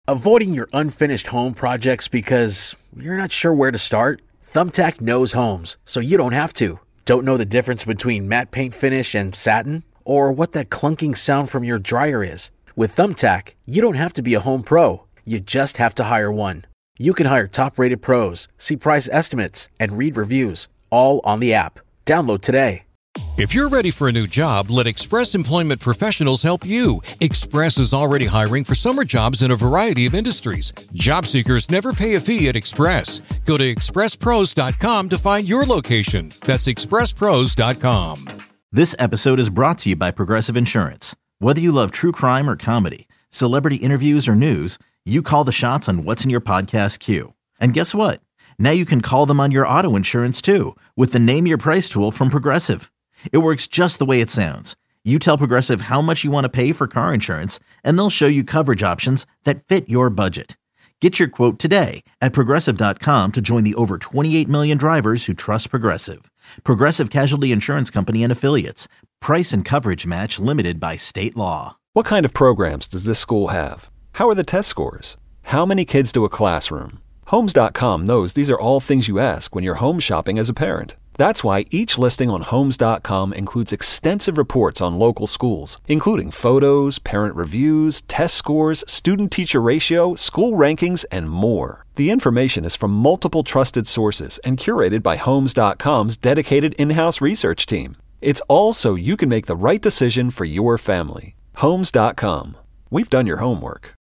Avoiding your unfinished home projects because you're not sure where to start? Thumbtack knows homes, so you don't have to. Don't know the difference between matte paint finish and satin? Or what that clunking sound from your dryer is? With Thumbtack, you don't have to be a home pro. You just have to hire one. You can hire top-rated pros, see price estimates, and read reviews, all on the app. Download today. If you're ready for a new job, let Express Employment Professionals help you. Express is already hiring for summer jobs in a variety of industries. Job seekers never pay a fee at Express. Go to expresspros.com to find your location. That's expresspros.com. This episode is brought to you by Progressive Insurance. Whether you love true crime or comedy, celebrity interviews or news, you call the shots on what's in your podcast queue. And guess what? Now you can call them on your auto insurance too with the Name Your Price tool from Progressive. It works just the way it sounds. You tell Progressive how much you want to pay for car insurance, and they'll show you coverage options that fit your budget. Get your quote today at Progressive.com to join the over 28 million drivers who trust Progressive. Progressive Casualty Insurance Company and Affiliates. Price and coverage match limited by state law. What kind of programs does this school have? How are the test scores? How many kids do a classroom? Homes.com knows these are all things you ask when you're home shopping as a parent. That's why each listing on Homes.com includes extensive reports on local schools, including photos, parent reviews, test scores, student-teacher ratio, school rankings, and more. The information is from multiple trusted sources and curated by Homes.com's dedicated in-house research team. It's all so you can make the right decision for your family. Homes.com. We've done your homework.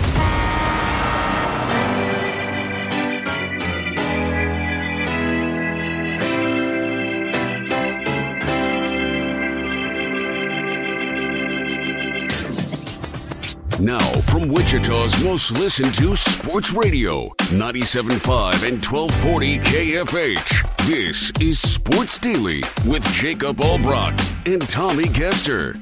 Now, from Wichita's most listened to sports radio, 97.5 and 1240 KFH. This is Sports Daily with Jacob Albrock and Tommy Kester.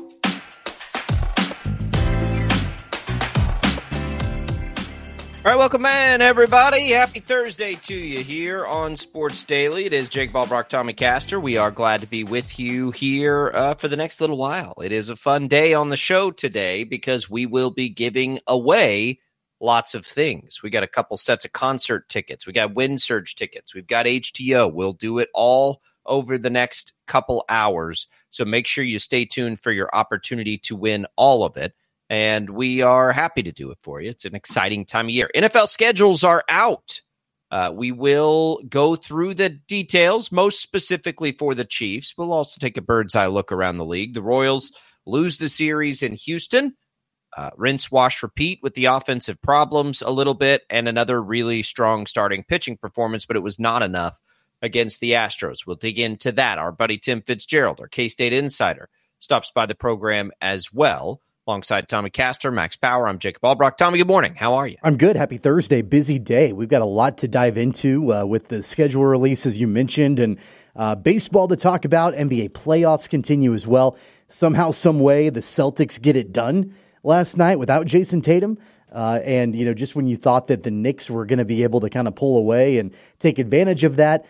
All right, welcome in, everybody. Happy Thursday to you here on Sports Daily. It is Jake Ballbrock, Tommy Caster. We are glad to be with you here for the next little while. It is a fun day on the show today because we will be giving away lots of things. We got a couple sets of concert tickets. We got Wind Surge tickets. We've got HTO. We'll do it all over the next couple hours. So make sure you stay tuned for your opportunity to win all of it. And we are happy to do it for you. It's an exciting time of year. NFL schedules are out. We will go through the details, most specifically for the Chiefs. We'll also take a bird's eye look around the league. The Royals lose the series in Houston. Rinse, wash, repeat with the offensive problems a little bit and another really strong starting pitching performance, but it was not enough against the Astros. We'll dig into that. Our buddy Tim Fitzgerald, our K-State insider, stops by the program as well. Alongside Tommy Caster, Max Power, I'm Jacob Albrock. Tommy, good morning. How are you? I'm good. Happy Thursday. Busy day. We've got a lot to dive into with the schedule release, as you mentioned, and baseball to talk about. NBA playoffs continue as well. Somehow, some way, the Celtics get it done last night without Jason Tatum. And, you know, just when you thought that the Knicks were going to be able to kind of pull away and take advantage of that,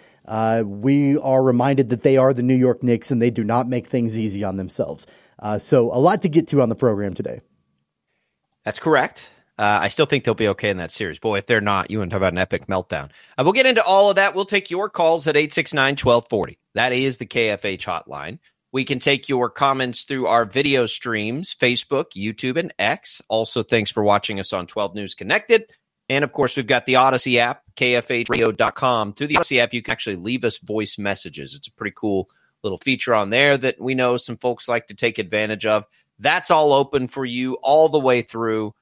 we are reminded that they are the New York Knicks and they do not make things easy on themselves. So a lot to get to on the program today. That's correct. I still think they'll be okay in that series. Boy, if they're not, you want to talk about an epic meltdown. We'll get into all of that. We'll take your calls at 869-1240. That is the KFH hotline. We can take your comments through our video streams, Facebook, YouTube, and X. Also, thanks for watching us on 12 News Connected. And, of course, we've got the Odyssey app, kfhradio.com. Through the Odyssey app, you can actually leave us voice messages. It's a pretty cool little feature on there that we know some folks like to take advantage of. That's all open for you all the way through.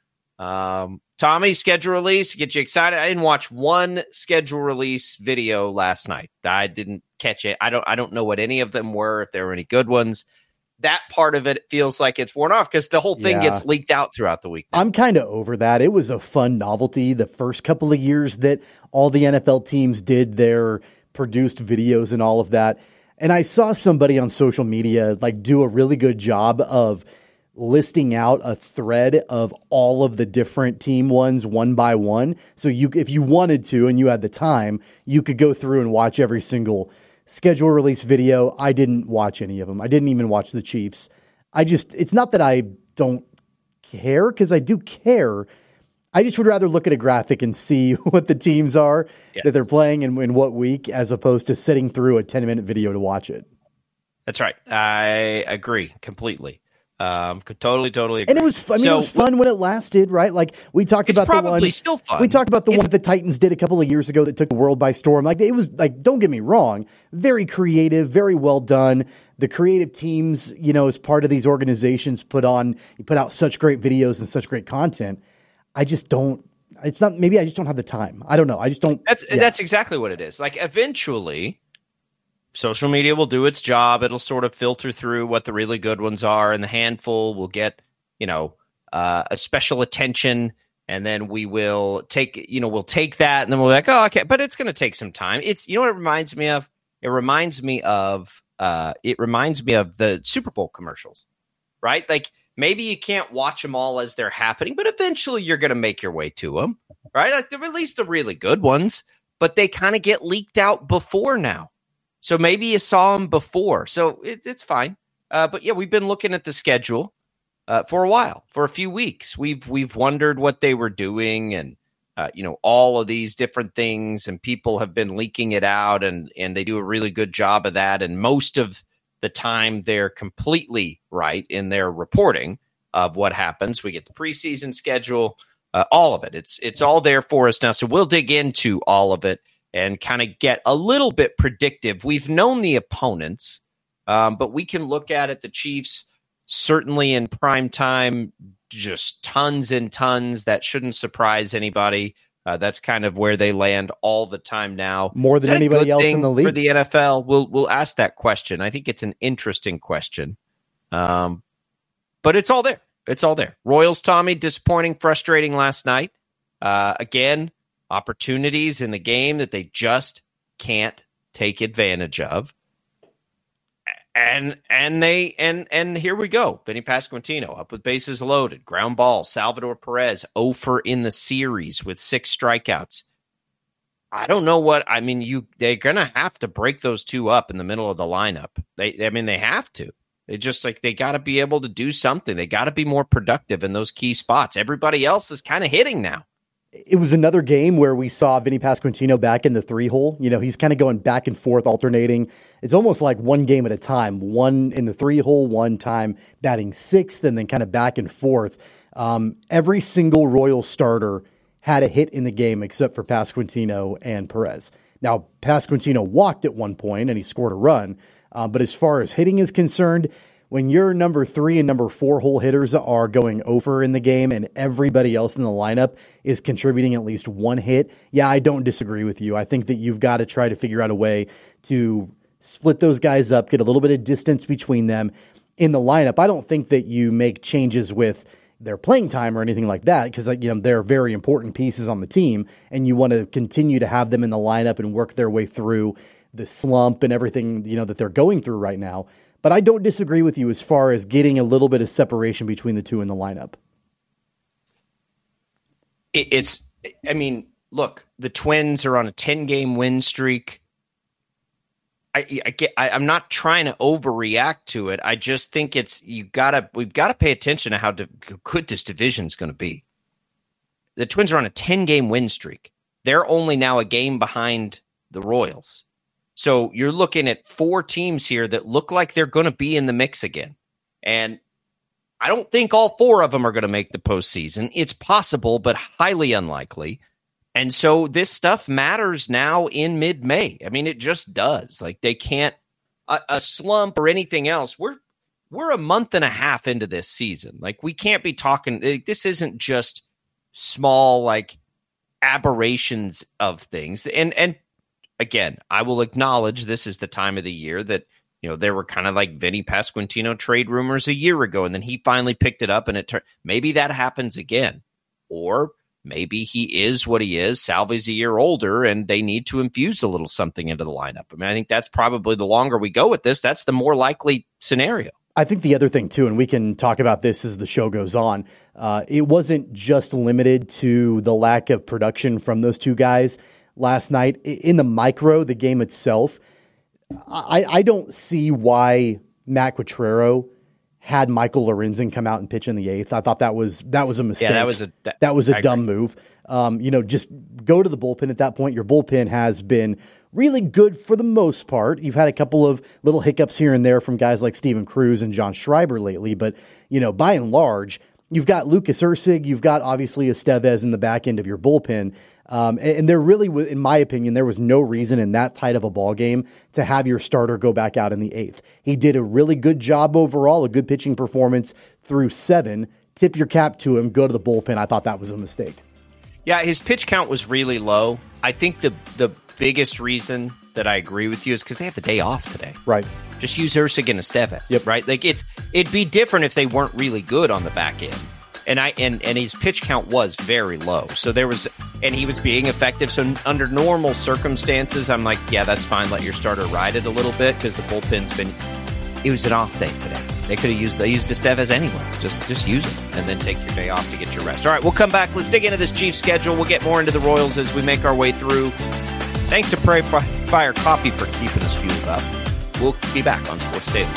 Tommy, schedule release, get you excited. I didn't watch one schedule release video last night. I didn't catch it. I don't know what any of them were, if there were any good ones. That part of it feels like it's worn off because the whole thing gets leaked out throughout the week. I'm kind of over that. It was a fun novelty the first couple of years that all the NFL teams did their produced videos and all of that. And I saw somebody on social media like do a really good job of listing out a thread of all of the different team ones one by one. So you, if you wanted to and you had the time, you could go through and watch every single schedule release video. I didn't watch any of them. I didn't even watch the Chiefs. It's not that I don't care, because I do care. I just would rather look at a graphic and see what the teams are that they're playing and in what week, as opposed to sitting through a 10-minute video to watch it. That's right. I agree completely. Totally agree. And it was fun. It was fun when it lasted, right? Like we talked about the one. Still fun. We talked about the one that the Titans did a couple of years ago that took the world by storm. Like it was like, don't get me wrong, very creative, very well done. The creative teams, as part of these organizations, put out such great videos and such great content. I just don't. It's not. Maybe I just don't have the time. I don't know. I just don't. That's exactly what it is. Like eventually, social media will do its job. It'll sort of filter through what the really good ones are, and the handful will get, a special attention, and then we will take, we'll take that, and then we'll be like, oh, okay, but it's going to take some time. It's, what it reminds me of? It reminds me of the Super Bowl commercials, right? Like maybe you can't watch them all as they're happening, but eventually you're going to make your way to them, right? Like at least the really good ones, but they kind of get leaked out before now. So maybe you saw them before. So it's fine. But yeah, we've been looking at the schedule for a while, for a few weeks. We've wondered what they were doing and, all of these different things, and people have been leaking it out, and they do a really good job of that. And most of the time they're completely right in their reporting of what happens. We get the preseason schedule, all of it. It's all there for us now. So we'll dig into all of it and kind of get a little bit predictive. We've known the opponents, but we can look at it. The Chiefs, certainly in prime time, just tons and tons. That shouldn't surprise anybody. That's kind of where they land all the time now. More than anybody else in the league. For the NFL, we'll ask that question. I think it's an interesting question. But it's all there. It's all there. Royals, Tommy, disappointing, frustrating last night. Again, opportunities in the game that they just can't take advantage of. And here we go. Vinny Pasquantino up with bases loaded. Ground ball. Salvador Perez 0 for in the series with 6 strikeouts. I don't know what I mean. They're gonna have to break those two up in the middle of the lineup. They have to. They got to be able to do something. They got to be more productive in those key spots. Everybody else is kind of hitting now. It was another game where we saw Vinny Pasquantino back in the 3-hole. He's kind of going back and forth, alternating. It's almost like one game at a time. One in the 3-hole, one time batting 6th, and then kind of back and forth. Every single Royals starter had a hit in the game except for Pasquantino and Perez. Now, Pasquantino walked at one point, and he scored a run. But as far as hitting is concerned, when your number 3 and number 4 hole hitters are going over in the game and everybody else in the lineup is contributing at least one hit, yeah, I don't disagree with you. I think that you've got to try to figure out a way to split those guys up, get a little bit of distance between them in the lineup. I don't think that you make changes with their playing time or anything like that because they're very important pieces on the team, and you want to continue to have them in the lineup and work their way through the slump and everything that they're going through right now. But I don't disagree with you as far as getting a little bit of separation between the two in the lineup. Look, the Twins are on a 10-game win streak. I'm not trying to overreact to it. I just think we've got to pay attention to how good this division is going to be. The Twins are on a 10-game win streak. They're only now a game behind the Royals. So you're looking at 4 teams here that look like they're going to be in the mix again. And I don't think all 4 of them are going to make the postseason. It's possible, but highly unlikely. And so this stuff matters now in mid-May. It just does. Like they can't a slump or anything else. We're a month and a half into this season. Like we can't be talking. This isn't just small aberrations of things. And again, I will acknowledge this is the time of the year that, there were kind of like Vinny Pasquantino trade rumors a year ago, and then he finally picked it up, and maybe that happens again. Or maybe he is what he is, Salvi's a year older, and they need to infuse a little something into the lineup. I think that's probably the longer we go with this, that's the more likely scenario. I think the other thing, too, and we can talk about this as the show goes on, it wasn't just limited to the lack of production from those two guys last night. In the micro, the game itself, I don't see why Matt Quatraro had Michael Lorenzen come out and pitch in the 8th. I thought that was a mistake. Yeah, that was a dumb move. Just go to the bullpen at that point. Your bullpen has been really good for the most part. You've had a couple of little hiccups here and there from guys like Steven Cruz and John Schreiber lately, but by and large, you've got Lucas Erceg, you've got obviously Estevez in the back end of your bullpen. And there really, in my opinion, there was no reason in that tight of a ball game to have your starter go back out in the 8th. He did a really good job overall, a good pitching performance through 7. Tip your cap to him, go to the bullpen. I thought that was a mistake. Yeah, his pitch count was really low. I think the biggest reason that I agree with you is because they have the day off today. Right. Just use Erceg and Estevez. Yep. Right? Like it'd be different if they weren't really good on the back end. And his pitch count was very low. So he was being effective. So under normal circumstances, I'm like, yeah, that's fine. Let your starter ride it a little bit because the bullpen's it was an off day today. They could have used Estevez anyway. Just use it and then take your day off to get your rest. All right, we'll come back. Let's dig into this Chiefs schedule. We'll get more into the Royals as we make our way through. Thanks to Prairie Fire Coffee for keeping us fueled up. We'll be back on Sports Daily.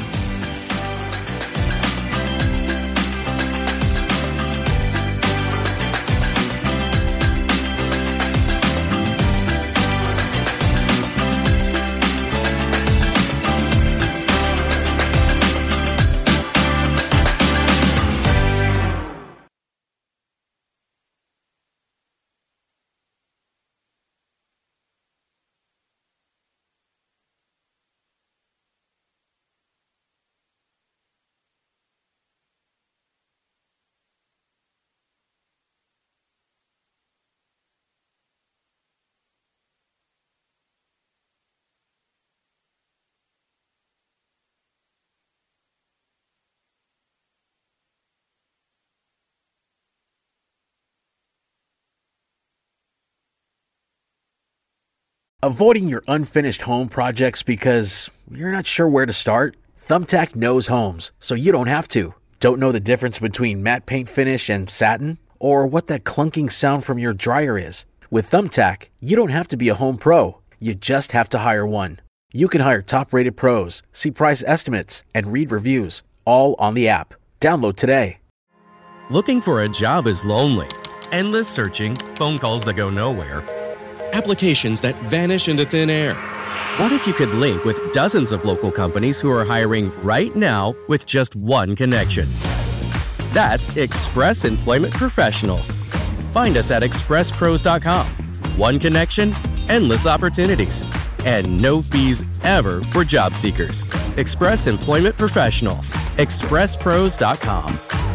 Avoiding your unfinished home projects because you're not sure where to start? Thumbtack knows homes, so you don't have to. Don't know the difference between matte paint finish and satin? Or what that clunking sound from your dryer is? With Thumbtack, you don't have to be a home pro. You just have to hire one. You can hire top-rated pros, see price estimates, and read reviews, all on the app. Download today. Looking for a job is lonely. Endless searching, phone calls that go nowhere, applications that vanish into thin air. What if you could link with dozens of local companies who are hiring right now with just one connection? That's Express Employment Professionals. Find us at expresspros.com. One connection, endless opportunities, and no fees ever for job seekers. Express Employment Professionals. expresspros.com.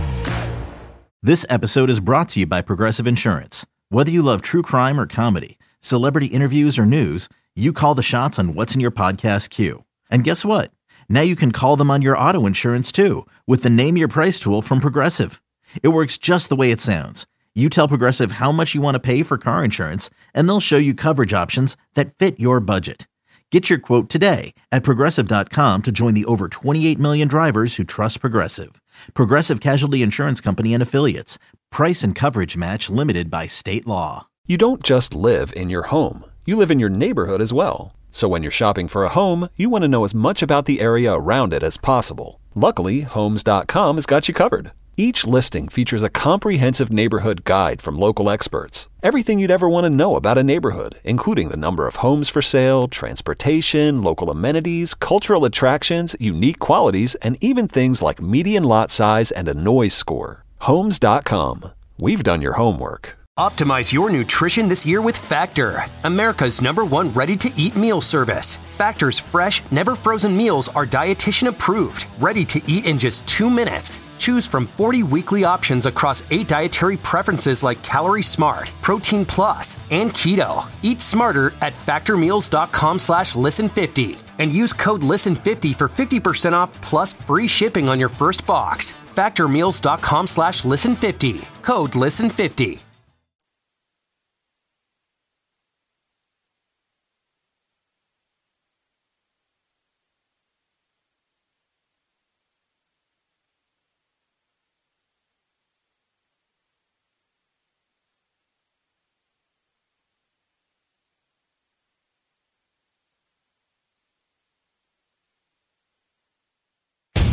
This episode is brought to you by Progressive Insurance. Whether you love true crime or comedy, celebrity interviews or news, you call the shots on what's in your podcast queue. And guess what? Now you can call them on your auto insurance too with the Name Your Price tool from Progressive. It works just the way it sounds. You tell Progressive how much you want to pay for car insurance, and they'll show you coverage options that fit your budget. Get your quote today at Progressive.com to join the over 28 million drivers who trust Progressive. Progressive Casualty Insurance Company and Affiliates. Price and coverage match limited by state law. You don't just live in your home. You live in your neighborhood as well. So when you're shopping for a home, you want to know as much about the area around it as possible. Luckily, Homes.com has got you covered. Each listing features a comprehensive neighborhood guide from local experts. Everything you'd ever want to know about a neighborhood, including the number of homes for sale, transportation, local amenities, cultural attractions, unique qualities, and even things like median lot size and a noise score. Homes.com. We've done your homework. Optimize your nutrition this year with Factor, America's #1 ready-to-eat meal service. Factor's fresh, never-frozen meals are dietitian approved, ready to eat in just 2 minutes. Choose from 40 weekly options across 8 dietary preferences like Calorie Smart, Protein Plus, and Keto. Eat smarter at factormeals.com/listen50 and use code LISTEN50 for 50% off plus free shipping on your first box. Factormeals.com/listen50. Code LISTEN50.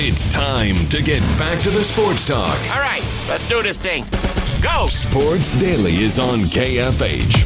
It's time to get back to the sports talk. All right, let's do this thing. Go! Sports Daily is on KFH.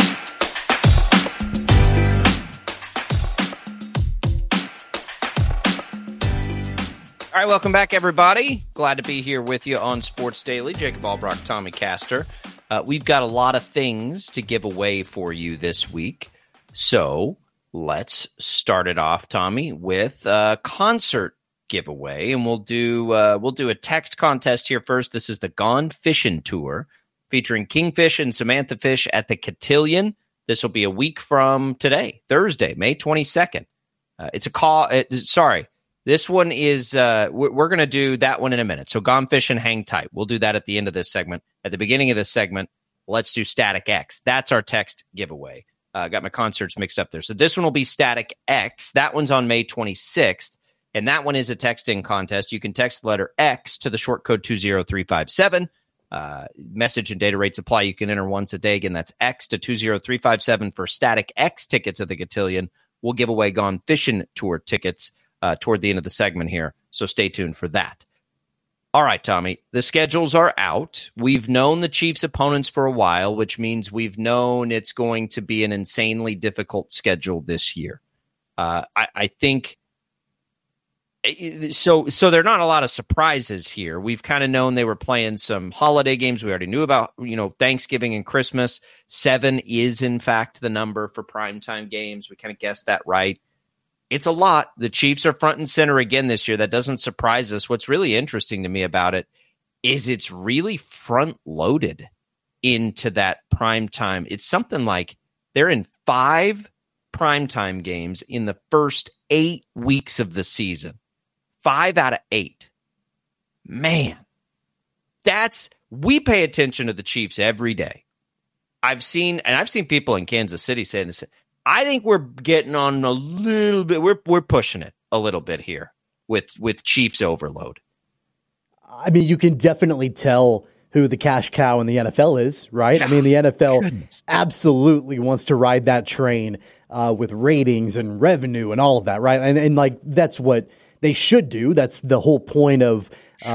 All right, welcome back, everybody. Glad to be here with you on Sports Daily. Jacob Albrock, Tommy Castor. We've got a lot of things to give away for you this week. So let's start it off, Tommy, with a concert giveaway. And we'll do a text contest here first. This is the Gone Fishing Tour featuring Kingfish and Samantha Fish at the Cotillion. This will be a week from today, Thursday, May 22nd. It's a call. This one is, we're going to do that one in a minute. So Gone Fishing, hang tight. We'll do that at the end of this segment. At the beginning of this segment, let's do Static X. That's our text giveaway. Got my concerts mixed up there. So this one will be Static X. That one's on May 26th. And that one is a texting contest. You can text the letter X to the short code 20357. Message and data rates apply. You can enter once a day. Again, that's X to 20357 for Static X tickets at the Cotillion. We'll give away Gone Fishing Tour tickets toward the end of the segment here. So stay tuned for that. All right, Tommy, the schedules are out. We've known the Chiefs' opponents for a while, which means we've known it's going to be an insanely difficult schedule this year. I think so there are not a lot of surprises here. We've kind of known they were playing some holiday games. We already knew about, Thanksgiving and Christmas. 7 is, in fact, the number for primetime games. We kind of guessed that right. It's a lot. The Chiefs are front and center again this year. That doesn't surprise us. What's really interesting to me about it is it's really front-loaded into that primetime. It's something like they're in 5 primetime games in the first 8 weeks of the season. 5 out of 8. Man, we pay attention to the Chiefs every day. I've seen people in Kansas City saying this. I think we're getting on a little bit. We're pushing it a little bit here with Chiefs overload. I mean, you can definitely tell who the cash cow in the NFL is, right? I mean, the NFL absolutely wants to ride that train with ratings and revenue and all of that, right? And like that's what they should do. That's the whole point of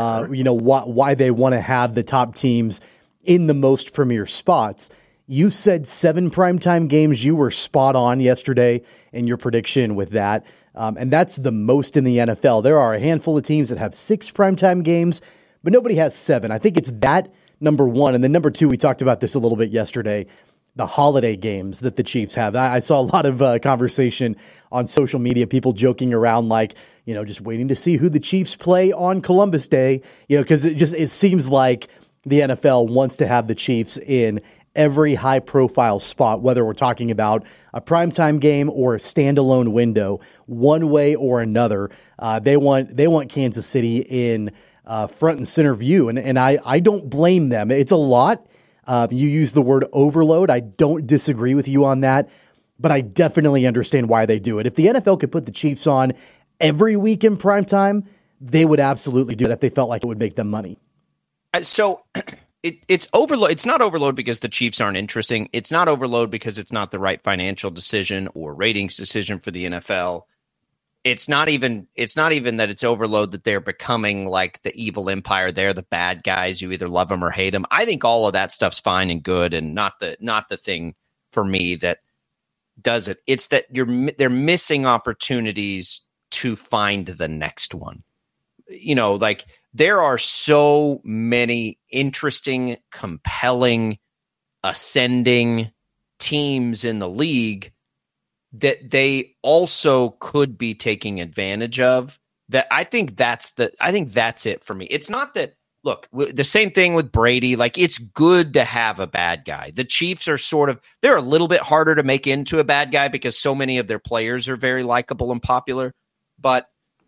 why they want to have the top teams in the most premier spots. You said 7 primetime games. You were spot on yesterday in your prediction with that. And that's the most in the NFL. There are a handful of teams that have 6 primetime games, but nobody has 7. I think it's that, number one. And then number 2, we talked about this a little bit yesterday, the holiday games that the Chiefs have. I saw a lot of conversation on social media, people joking around like, just waiting to see who the Chiefs play on Columbus Day, because it seems like the NFL wants to have the Chiefs in every high-profile spot, whether we're talking about a primetime game or a standalone window, one way or another. They want Kansas City in front and center view, and I don't blame them. It's a lot. You use the word overload. I don't disagree with you on that, but I definitely understand why they do it. If the NFL could put the Chiefs on every week in primetime, they would absolutely do it if they felt like it would make them money. So it's overload. It's not overload because the Chiefs aren't interesting. It's not overload because it's not the right financial decision or ratings decision for the NFL. It's not even that it's overload that they're becoming like the evil empire. They're the bad guys. You either love them or hate them. I think all of that stuff's fine and good and not the thing for me that does it. It's that they're missing opportunities to find the next one. Like there are so many interesting, compelling, ascending teams in the league that they also could be taking advantage of. That I think that's it for me. It's not that, look, the same thing with Brady. Like, it's good to have a bad guy. The Chiefs are they're a little bit harder to make into a bad guy because so many of their players are very likable and popular. But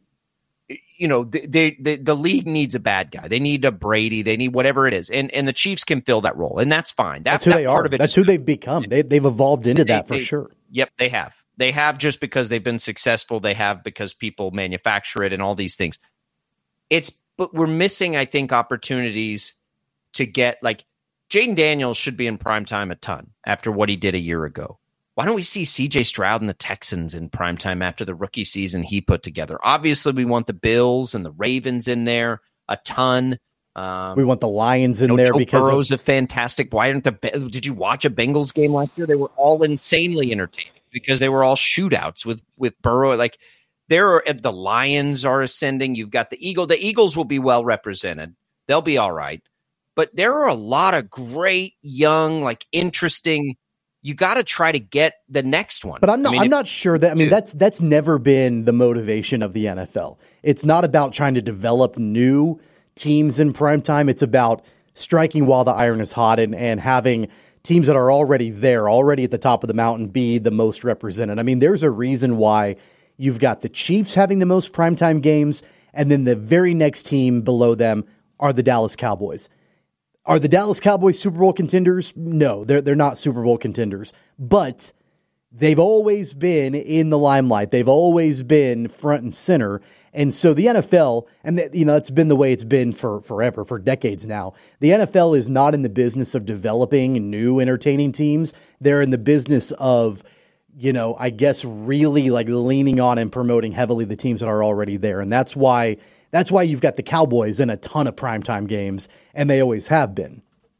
the league needs a bad guy. They need a Brady. They need whatever it is, and the Chiefs can fill that role, and that's fine. That's who they are. That's who they've become. They've evolved into that for sure. Yep, they have. They have just because they've been successful. They have because people manufacture it and all these things. But we're missing, I think, opportunities to get like Jaden Daniels should be in primetime a ton after what he did a year ago. Why don't we see C.J. Stroud and the Texans in primetime after the rookie season he put together? Obviously, we want the Bills and the Ravens in there a ton. We want the Lions in there Joe because Burrow's a fantastic. Why aren't did you watch a Bengals game last year? They were all insanely entertaining because they were all shootouts with Burrow. Like the Lions are ascending. You've got the Eagles. The Eagles will be well represented. They'll be all right. But there are a lot of great young, like interesting. You got to try to get the next one. But I'm not sure that. I mean, that's never been the motivation of the NFL. It's not about trying to develop new teams in primetime. It's about striking while the iron is hot and having teams that are already there, already at the top of the mountain, be the most represented. I mean, there's a reason why you've got the Chiefs having the most primetime games, and then the very next team below them are the Dallas Cowboys. Are the Dallas Cowboys Super Bowl contenders? No, they're not Super Bowl contenders. But they've always been in the limelight. They've always been front and center. And so the NFL, and that's been the way it's been for forever, for decades now. The NFL is not in the business of developing new entertaining teams. They're in the business of, I guess really like leaning on and promoting heavily the teams that are already there. And that's why you've got the Cowboys in a ton of primetime games, and they always have been.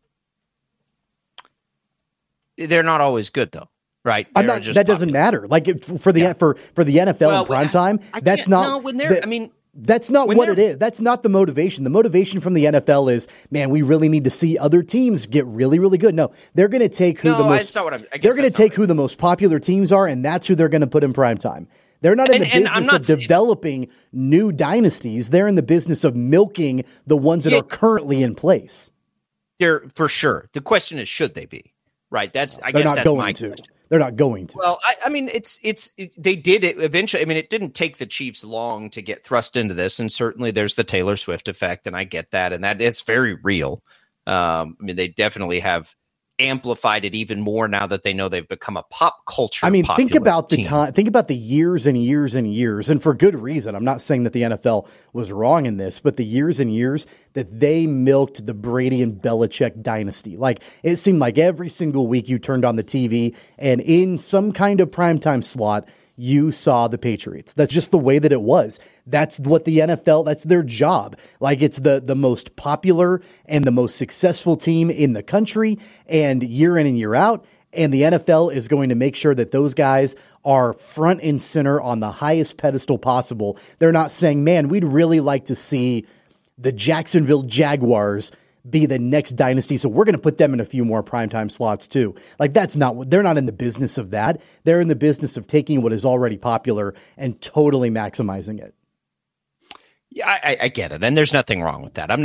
They're not always good, though, right? That doesn't matter. Like for the NFL in primetime, that's not. That's not what it is. That's not the motivation. The motivation from the NFL is, man, we really need to see other teams get really, really good. No, they're going to take who the most popular teams are, and that's who they're going to put in primetime. They're not in the business of developing new dynasties. They're in the business of milking the ones that are currently in place. They're for sure. The question is, should they be? Right. That's my question. They're not going to. Well, I mean, they did it eventually. I mean, it didn't take the Chiefs long to get thrust into this, and certainly there's the Taylor Swift effect, and I get that, and that it's very real. I mean, they definitely have amplified it even more now that they know they've become a pop culture. I mean, think about the time, think about the years and years and years, and for good reason. I'm not saying that the NFL was wrong in this, but the years and years that they milked the Brady and Belichick dynasty. Like, it seemed like every single week you turned on the TV and in some kind of primetime slot, you saw the Patriots. That's just the way that it was. That's what the NFL, that's their job. Like, it's the most popular and the most successful team in the country, and year in and year out. And the NFL is going to make sure that those guys are front and center on the highest pedestal possible. They're not saying, man, we'd really like to see the Jacksonville Jaguars be the next dynasty, so we're going to put them in a few more primetime slots too. Like, they're not in the business of that. They're in the business of taking what is already popular and totally maximizing it. Yeah, I get it, and there's nothing wrong with that. I'm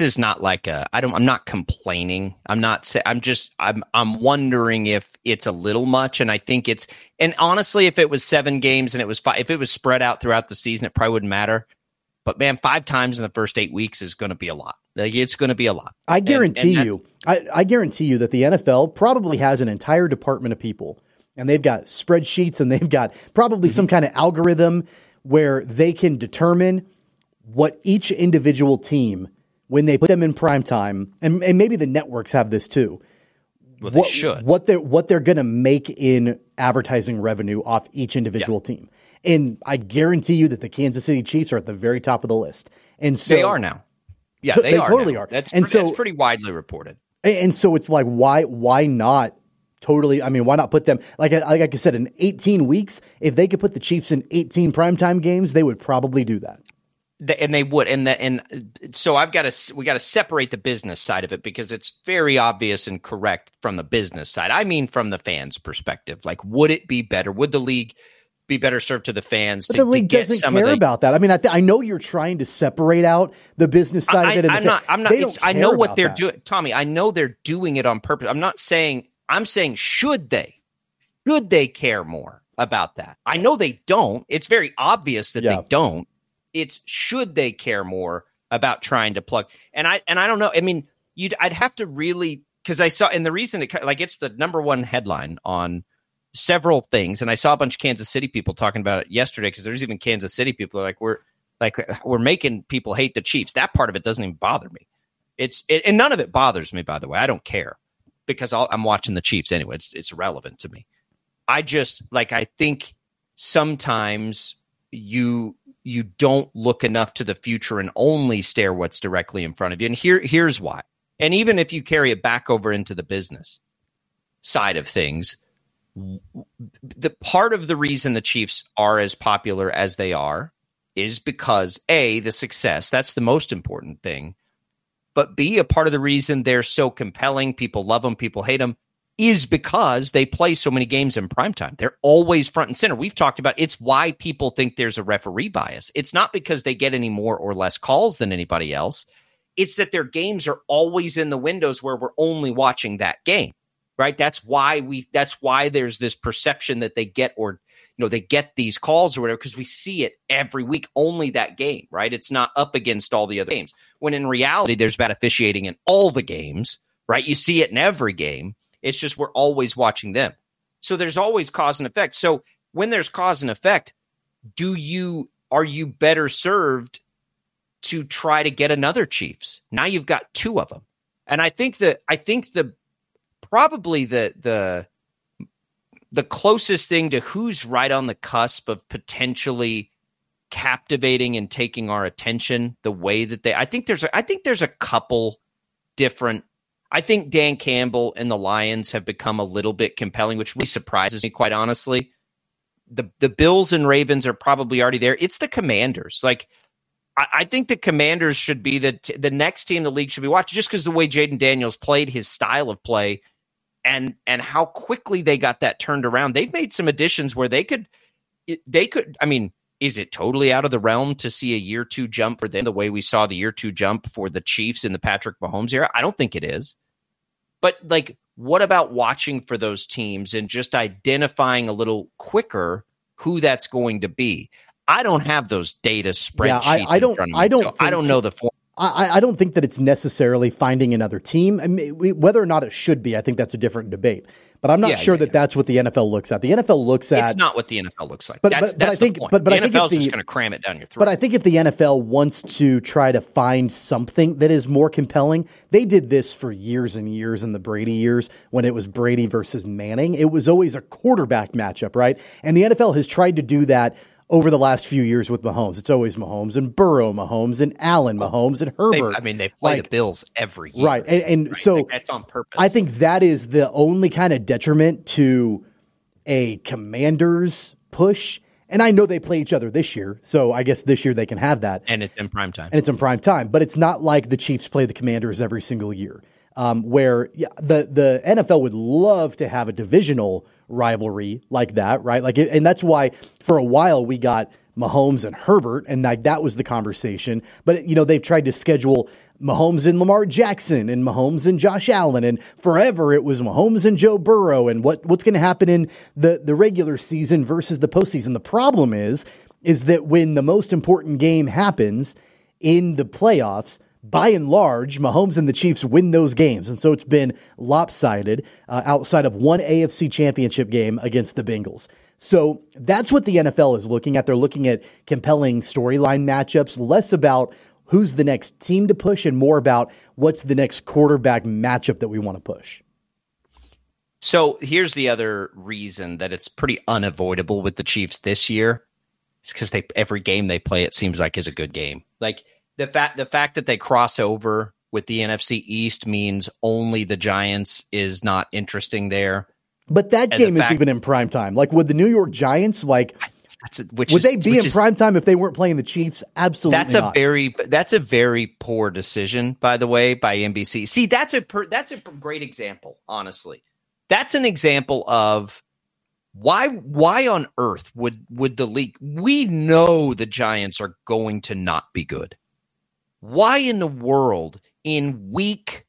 not complaining. I'm wondering if it's a little much, and I think and honestly, if it was 7 games and if it was spread out throughout the season, it probably wouldn't matter. But man, 5 times in the first 8 weeks is going to be a lot. Like, it's going to be a lot. I guarantee you that the NFL probably has an entire department of people, and they've got spreadsheets, and they've got probably some kind of algorithm where they can determine what each individual team, when they put them in primetime, and maybe the networks have this too. Well, they should. What they're going to make in advertising revenue off each individual team. And I guarantee you that the Kansas City Chiefs are at the very top of the list. And so they are now. Yeah, they totally now. are. That's pretty widely reported. And so it's like, why not totally? I mean, why not put them, like I said, in 18 weeks, if they could put the Chiefs in 18 primetime games, they would probably do that. And they would, and so we got to separate the business side of it, because it's very obvious and correct from the business side. I mean, from the fans' perspective, like, would it be better? Would the league be better served to the fans? But the league doesn't care about that. I mean, I know you're trying to separate out the business side of it. I know what they're doing, Tommy. I know they're doing it on purpose. I'm saying, should they? Should they care more about that? I know they don't. It's very obvious that they don't. It's should they care more about trying to plug? And I don't know. I mean, I'd have to really, because I saw, and the reason it's the number one headline on several things, and I saw a bunch of Kansas City people talking about it yesterday, because there's even Kansas City people are like, we're making people hate the Chiefs. That part of it doesn't even bother me. And none of it bothers me, by the way. I don't care, because I'm watching the Chiefs anyway. It's irrelevant to me. I think sometimes you don't look enough to the future and only stare what's directly in front of you. And here's why. And even if you carry it back over into the business side of things, the part of the reason the Chiefs are as popular as they are is because A, the success, that's the most important thing. But B, a part of the reason they're so compelling, people love them, people hate them, is because they play so many games in primetime. They're always front and center. We've talked about it's why people think there's a referee bias. It's not because they get any more or less calls than anybody else. It's that their games are always in the windows where we're only watching that game, right? That's why there's this perception that they get, or they get these calls or whatever, because we see it every week, only that game, right? It's not up against all the other games. When in reality, there's bad officiating in all the games, right? You see it in every game. It's just we're always watching them. So there's always cause and effect. So when there's cause and effect, are you better served to try to get another Chiefs? Now you've got two of them. And I think probably the closest thing to who's right on the cusp of potentially captivating and taking our attention the way that I think there's a couple different. I think Dan Campbell and the Lions have become a little bit compelling, which really surprises me, quite honestly. The Bills and Ravens are probably already there. It's the Commanders. I think the Commanders should be the next team the league should be watching, just because the way Jaden Daniels played, his style of play, and how quickly they got that turned around. They've made some additions where they could. I mean, is it totally out of the realm to see a year 2 jump for them the way we saw the year 2 jump for the Chiefs in the Patrick Mahomes era? I don't think it is. But what about watching for those teams and just identifying a little quicker who that's going to be? I don't have those data spreadsheets. I don't know the form. I don't think that it's necessarily finding another team. I mean, whether or not it should be, I think that's a different debate. But I'm not sure that's what the NFL looks at. The NFL looks at... It's not what the NFL looks like. But that's I think, the point. But the I think NFL is just going to cram it down your throat. But I think if the NFL wants to try to find something that is more compelling, they did this for years and years in the Brady years when it was Brady versus Manning. It was always a quarterback matchup, right? And the NFL has tried to do that over the last few years with Mahomes. It's always Mahomes and Burrow, Mahomes and Allen, Mahomes and Herbert. They play the Bills every year. Right. And so that's on purpose. I think that is the only kind of detriment to a Commanders push. And I know they play each other this year, so I guess this year they can have that. And it's in prime time. But it's not like the Chiefs play the Commanders every single year. Where the NFL would love to have a divisional rivalry like that, right? And that's why for a while we got Mahomes and Herbert, and that was the conversation. But they've tried to schedule Mahomes and Lamar Jackson and Mahomes and Josh Allen, and forever it was Mahomes and Joe Burrow. And what's going to happen in the regular season versus the postseason? The problem is that when the most important game happens in the playoffs, by and large, Mahomes and the Chiefs win those games. And so it's been lopsided outside of one AFC championship game against the Bengals. So that's what the NFL is looking at. They're looking at compelling storyline matchups, less about who's the next team to push and more about what's the next quarterback matchup that we want to push. So here's the other reason that it's pretty unavoidable with the Chiefs this year. It's because every game they play, it seems like, is a good game. The fact that they cross over with the NFC East means only the Giants is not interesting there. But that game is even in primetime. Would the New York Giants, would they be in primetime if they weren't playing the Chiefs? Absolutely not. That's a very poor decision, by the way, by NBC. See, that's a great example, honestly. That's an example of why on earth would the league... We know the Giants are going to not be good. Why in the world in week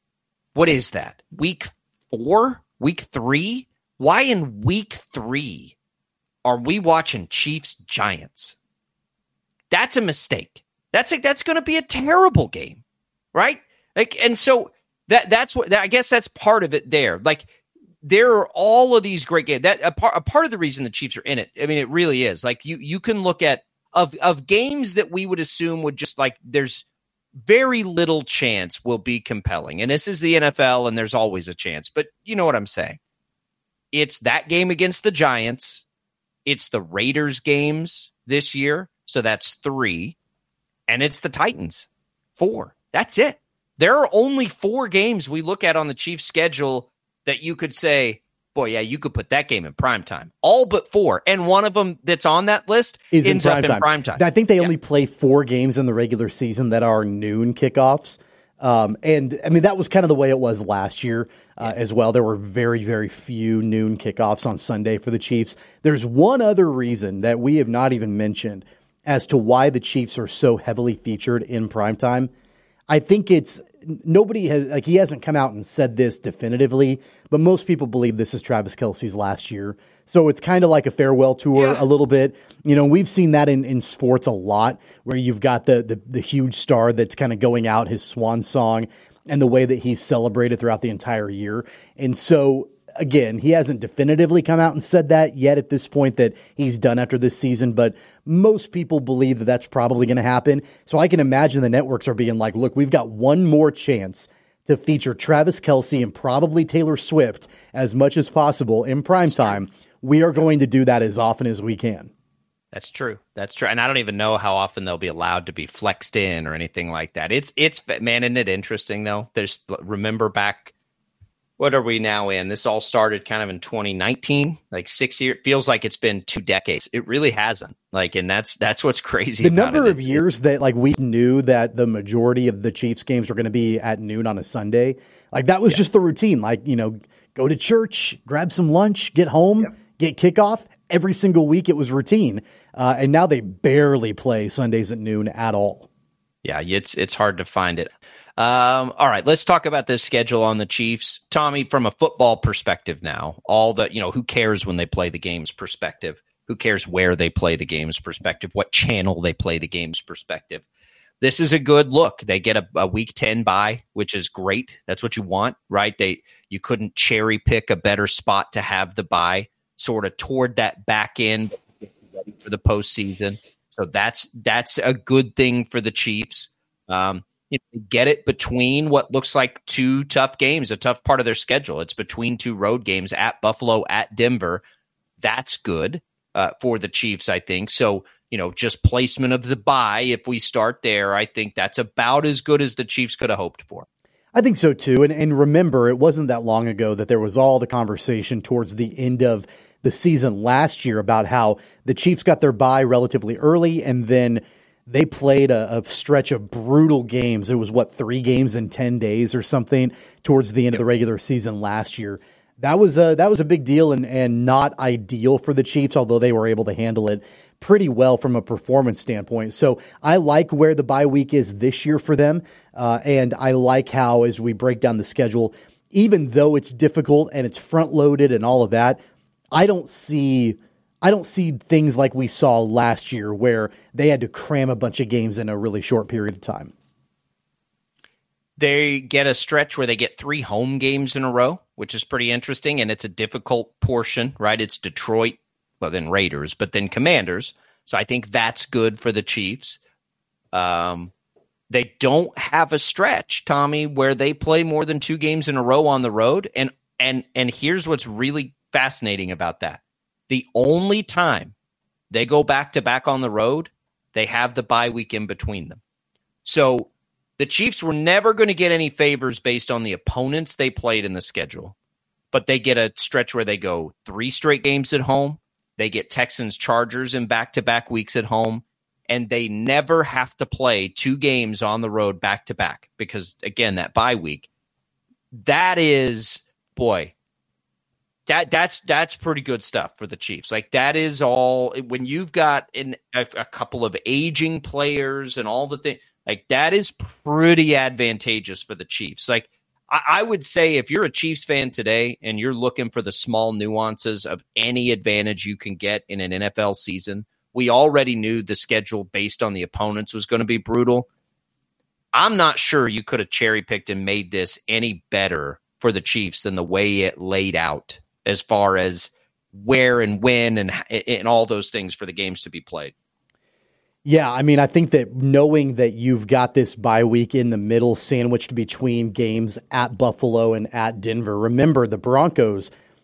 4, week 3? Why in week 3 are we watching Chiefs Giants? That's a mistake. That's going to be a terrible game, right? And so that's what I guess that's part of it there. There are all of these great games. That a part of the reason the Chiefs are in it. I mean, it really is. You can look at of games that we would assume would just there's very little chance will be compelling. And this is the NFL, and there's always a chance. But you know what I'm saying. it's that game against the Giants. It's the Raiders games this year. So that's 3. And it's the Titans, 4. That's it. There are only 4 games we look at on the Chiefs schedule that you could say, boy, yeah, you could put that game in primetime. All but 4. And one of them that's on that list ends up in primetime. I think they only play 4 games in the regular season that are noon kickoffs. And I mean, that was kind of the way it was last year as well. There were very, very few noon kickoffs on Sunday for the Chiefs. There's one other reason that we have not even mentioned as to why the Chiefs are so heavily featured in primetime. I think he hasn't come out and said this definitively, but most people believe this is Travis Kelce's last year. So it's kind of like a farewell tour a little bit. You know, we've seen that in sports a lot, where you've got the huge star that's kind of going out his swan song and the way that he's celebrated throughout the entire year. And so, again, he hasn't definitively come out and said that yet at this point that he's done after this season, but most people believe that that's probably going to happen. So I can imagine the networks are being like, look, we've got one more chance to feature Travis Kelce and probably Taylor Swift as much as possible in primetime. We are going to do that as often as we can. That's true. That's true. And I don't even know how often they'll be allowed to be flexed in or anything like that. It's man, isn't it interesting though? Remember back, what are we now in? This all started kind of in 2019, like 6 years. It feels like it's been 2 decades. It really hasn't. Like, and that's what's crazy. The number of years that like we knew that the majority of the Chiefs games were going to be at noon on a Sunday, like that was just the routine. Like, you know, go to church, grab some lunch, get home, get kickoff. Every single week it was routine. And now they barely play Sundays at noon at all. Yeah, it's hard to find it. All right, let's talk about this schedule on the Chiefs. Tommy, from a football perspective now, who cares when they play the games perspective? Who cares where they play the games perspective? What channel they play the games perspective? This is a good look. They get a week 10 bye, which is great. That's what you want, right? You couldn't cherry pick a better spot to have the bye sort of toward that back end ready for the postseason. So that's a good thing for the Chiefs. Get it between what looks like 2 tough games, a tough part of their schedule. It's between 2 road games at Buffalo, at Denver. That's good for the Chiefs, I think. So, just placement of the bye, if we start there, I think that's about as good as the Chiefs could have hoped for. I think so, too. And remember, it wasn't that long ago that there was all the conversation towards the end of the season last year about how the Chiefs got their bye relatively early, and then they played a stretch of brutal games. It was, 3 games in 10 days or something towards the end of the regular season last year. That was a big deal and not ideal for the Chiefs, although they were able to handle it pretty well from a performance standpoint. So I like where the bye week is this year for them, and I like how, as we break down the schedule, even though it's difficult and it's front-loaded and all of that, I don't see things like we saw last year where they had to cram a bunch of games in a really short period of time. They get a stretch where they get 3 home games in a row, which is pretty interesting, and it's a difficult portion, right? It's Detroit, well, then Raiders, but then Commanders. So I think that's good for the Chiefs. They don't have a stretch, Tommy, where they play more than 2 games in a row on the road, and here's what's really fascinating about that. The only time they go back-to-back on the road, they have the bye week in between them. So the Chiefs were never going to get any favors based on the opponents they played in the schedule, but they get a stretch where they go 3 straight games at home. They get Texans, Chargers in back-to-back weeks at home, and they never have to play 2 games on the road back-to-back because, again, that bye week, that is, boy, That's pretty good stuff for the Chiefs. Like, that is all, when you've got a couple of aging players and all the things, like, that is pretty advantageous for the Chiefs. Like, I would say if you're a Chiefs fan today and you're looking for the small nuances of any advantage you can get in an NFL season, we already knew the schedule based on the opponents was going to be brutal. I'm not sure you could have cherry-picked and made this any better for the Chiefs than the way it laid out, as far as where and when and all those things for the games to be played. Yeah, I mean, I think that knowing that you've got this bye week in the middle sandwiched between games at Buffalo and at Denver. Remember, the Broncos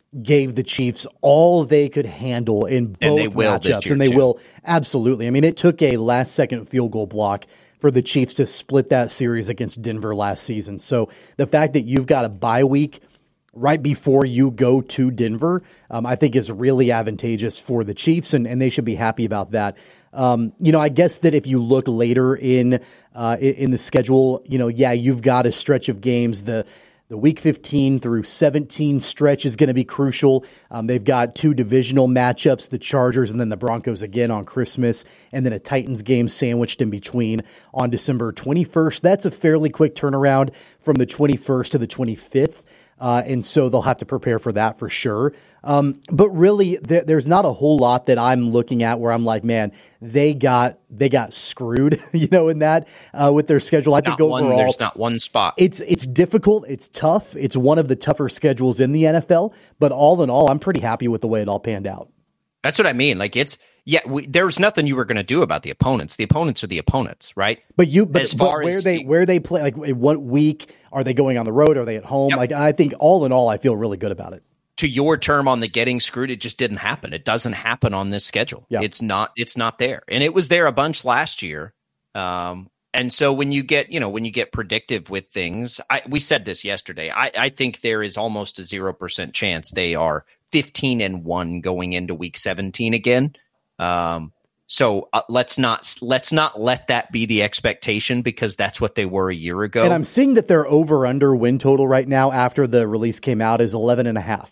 gave the Chiefs all they could handle in both matchups, and they will absolutely. I mean, it took a last-second field goal block for the Chiefs to split that series against Denver last season. So the fact that you've got a bye week right before you go to Denver, I think is really advantageous for the Chiefs, and they should be happy about that. I guess that if you look later in the schedule, you've got a stretch of games. The week 15 through 17 stretch is going to be crucial. They've got 2 divisional matchups, the Chargers and then the Broncos again on Christmas, and then a Titans game sandwiched in between on December 21st. That's a fairly quick turnaround from the 21st to the 25th. And so they'll have to prepare for that for sure. But really, there's not a whole lot that I'm looking at where I'm like, man, they got screwed, in that with their schedule. I think overall, there's not one spot. It's difficult. It's tough. It's one of the tougher schedules in the NFL. But all in all, I'm pretty happy with the way it all panned out. That's what I mean. Like there's nothing you were going to do about the opponents. The opponents are the opponents, right? But where they play, like what week are they going on the road? Are they at home? Yep. Like I think all in all, I feel really good about it. To your term on the getting screwed, it just didn't happen. It doesn't happen on this schedule. Yeah. It's not there. And it was there a bunch last year. And so when you get predictive with things, we said this yesterday, I think there is almost a 0% chance they are 15-1 going into week 17 again. So let's not let that be the expectation, because that's what they were a year ago. And I'm seeing that their over-under win total right now after the release came out is 11.5.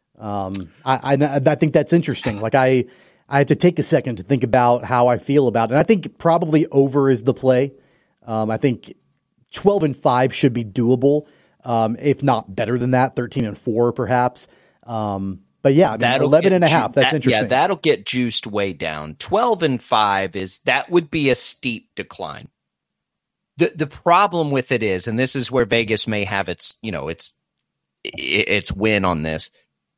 I think that's interesting. Like I had to take a second to think about how I feel about it. And I think probably over is the play. I think 12-5 should be doable, if not better than that, 13-4 perhaps. But yeah, I mean, 11.5. That's interesting. Yeah, that'll get juiced way down. 12-5 that would be a steep decline. The problem with it is, and this is where Vegas may have its win on this.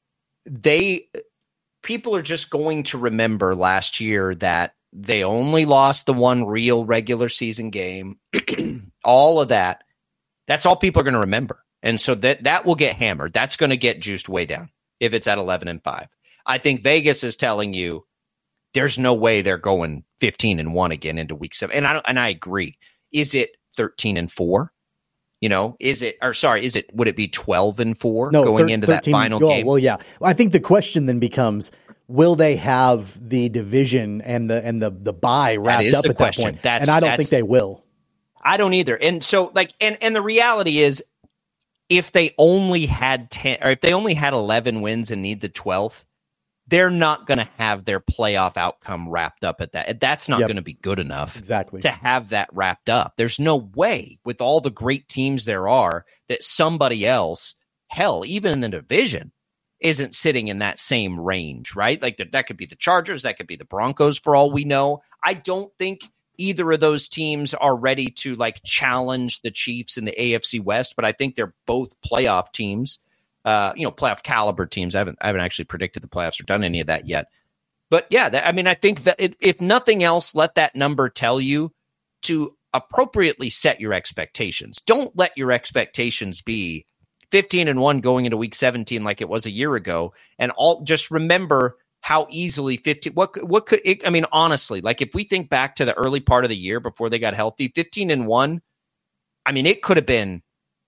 People are just going to remember last year that they only lost the one real regular season game. All of that. That's all people are going to remember. And so that will get hammered. That's going to get juiced way down if it's at 11-5. I think Vegas is telling you there's no way they're going 15-1 again into week 7. And I agree. Is it 13-4? Is it would it be 12-4 going into 13, that final game? Well, yeah. I think the question then becomes, will they have the division and the bye wrapped up at that point? And I don't think they will. I don't either. And so and the reality is, if they only had 10 or if they only had 11 wins and need the 12th, they're not going to have their playoff outcome wrapped up at that. That's not going to be good enough to have that wrapped up. There's no way, with all the great teams there are, that somebody else, hell, even in the division, isn't sitting in that same range, right? Like that could be the Chargers, that could be the Broncos for all we know. I don't think either of those teams are ready to challenge the Chiefs in the AFC West, but I think they're both playoff teams. Playoff caliber teams. I haven't actually predicted the playoffs or done any of that yet. But yeah, I think that if nothing else, let that number tell you to appropriately set your expectations. Don't let your expectations be 15-1 going into week 17 like it was a year ago. And just remember how easily 15. What could it? I mean, honestly, if we think back to the early part of the year before they got healthy, 15-1. I mean, it could have been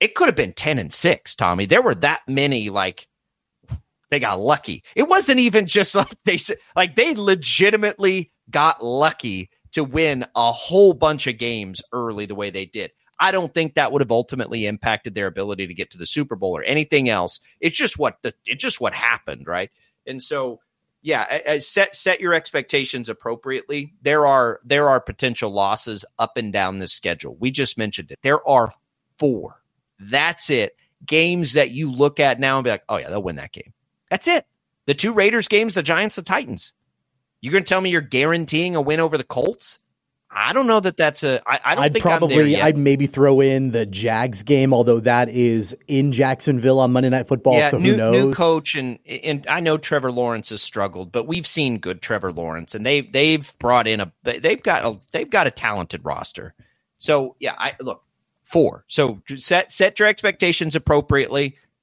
10-6, Tommy. There were that many, they got lucky. It wasn't even just they legitimately got lucky to win a whole bunch of games early the way they did. I don't think that would have ultimately impacted their ability to get to the Super Bowl or anything else. It's just what happened, right? And so, yeah, set your expectations appropriately. There are potential losses up and down this schedule. We just mentioned it. There are 4. That's it. Games that you look at now and be like, oh, yeah, they'll win that game. That's it. The 2 Raiders games, the Giants, the Titans. You're going to tell me you're guaranteeing a win over the Colts? I don't know that that's I'm there yet. I'd maybe throw in the Jags game, although that is in Jacksonville on Monday Night Football, so who knows? New coach, and I know Trevor Lawrence has struggled, but we've seen good Trevor Lawrence, and they've brought in they've got a talented roster. So, yeah, look. 4. So set your expectations appropriately.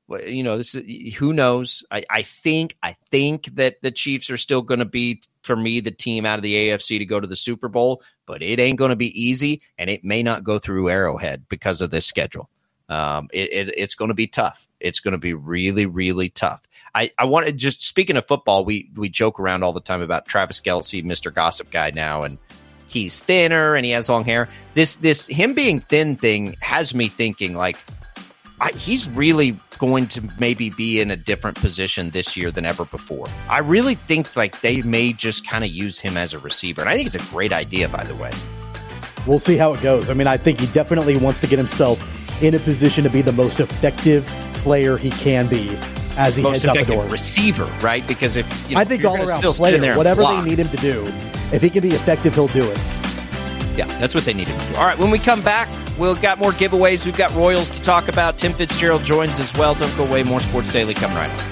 This is, who knows? I think that the Chiefs are still going to be, for me, the team out of the AFC to go to the Super Bowl, but it ain't going to be easy, and it may not go through Arrowhead because of this schedule. It's going to be tough. It's going to be really, really tough. I want to just, speaking of football, we joke around all the time about Travis Kelce, Mr. Gossip Guy now, and he's thinner and he has long hair. This him being thin thing has me thinking like he's really going to maybe be in a different position this year than ever before. I really think like they may just kind of use him as a receiver, and I think it's a great idea, by the way. We'll see how it goes. I mean, I think he definitely wants to get himself in a position to be the most effective player he can be as he heads out the door. Receiver, right? Because if I think all-around player, whatever they need him to do, if he can be effective, he'll do it. Yeah, that's what they need him to do. All right, when we come back, we've got more giveaways. We've got Royals to talk about. Tim Fitzgerald joins as well. Don't go away. More Sports Daily coming right up.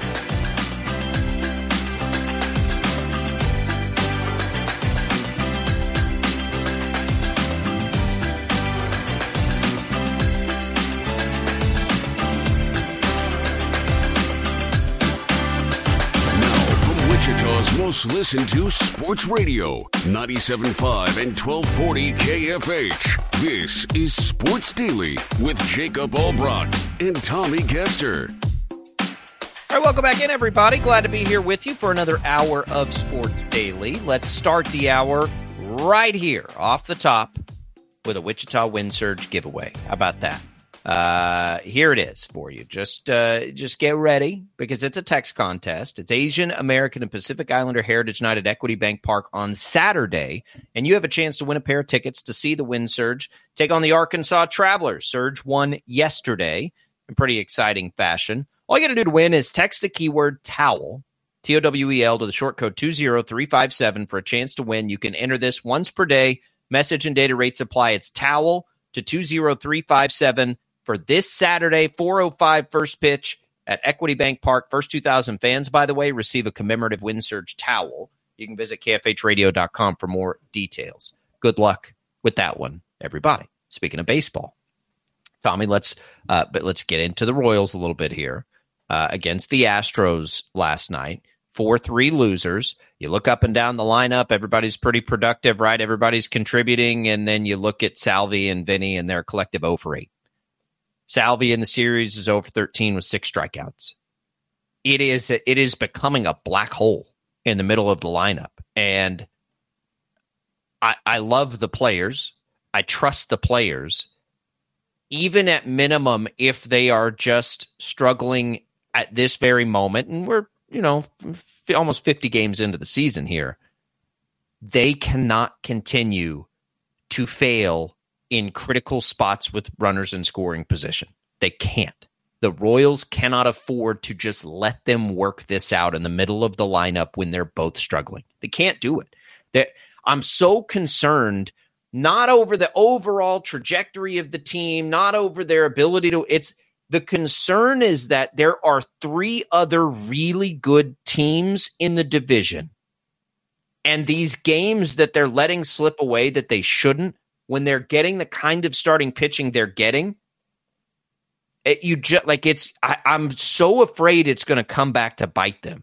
Wichita's most listened to sports radio, 97.5 and 1240 KFH. This is Sports Daily with Jacob Albrock and Tommy Kester. All right, welcome back in, everybody. Glad to be here with you for another hour of Sports Daily. Let's start the hour right here off the top with a Wichita Wind Surge giveaway. How about that? Here it is for you. Just get ready because it's a text contest. It's Asian American and Pacific Islander Heritage Night at Equity Bank Park on Saturday, and you have a chance to win a pair of tickets to see the Wind Surge take on the Arkansas Travelers. Surge won yesterday in pretty exciting fashion. All you got to do to win is text the keyword TOWEL, TOWEL, to the short code 20357 for a chance to win. You can enter this once per day. Message and data rates apply. It's TOWEL to 20357. For this Saturday, 4:05 first pitch at Equity Bank Park. First 2,000 fans, by the way, receive a commemorative Wind Surge towel. You can visit KFHradio.com for more details. Good luck with that one, everybody. Speaking of baseball, Tommy, let's get into the Royals a little bit here. Against the Astros last night, 4-3 losers. You look up and down the lineup, everybody's pretty productive, right? Everybody's contributing, and then you look at Salvi and Vinny and their collective 0-for-8. Salvi in the series is 0-for-13 with 6 strikeouts. It is becoming a black hole in the middle of the lineup. And I love the players. I trust the players. Even at minimum, if they are just struggling at this very moment, and we're, almost 50 games into the season here, they cannot continue to fail in critical spots with runners in scoring position. They can't. The Royals cannot afford to just let them work this out in the middle of the lineup when they're both struggling. They can't do it. I'm so concerned, not over the overall trajectory of the team, not over their ability to, the concern is that there are 3 other really good teams in the division. And these games that they're letting slip away that they shouldn't, when they're getting the kind of starting pitching they're getting, I'm so afraid it's going to come back to bite them.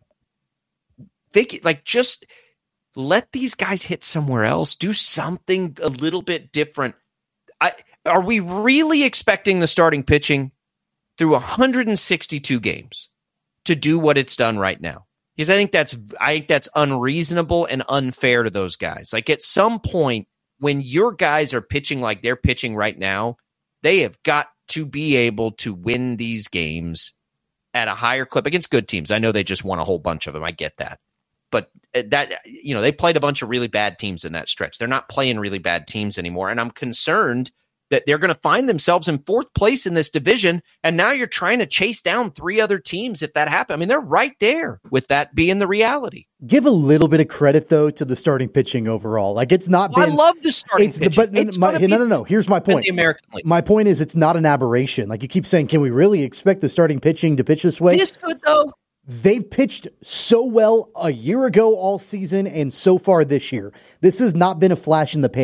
Just let these guys hit somewhere else. Do something a little bit different. Are we really expecting the starting pitching through 162 games to do what it's done right now? Because I think that's unreasonable and unfair to those guys. Like, at some point, when your guys are pitching like they're pitching right now, they have got to be able to win these games at a higher clip against good teams. I know they just won a whole bunch of them. I get that. But they played a bunch of really bad teams in that stretch. They're not playing really bad teams anymore. And I'm concerned that they're going to find themselves in 4th place in this division. And now you're trying to chase down 3 other teams if that happens. I mean, they're right there with that being the reality. Give a little bit of credit, though, to the starting pitching overall. Like, it's not been. I love the starting pitching. No. Here's my point. My point is, it's not an aberration. Like, you keep saying, can we really expect the starting pitching to pitch this way? This good, though. They've pitched so well a year ago all season and so far this year. This has not been a flash in the pan.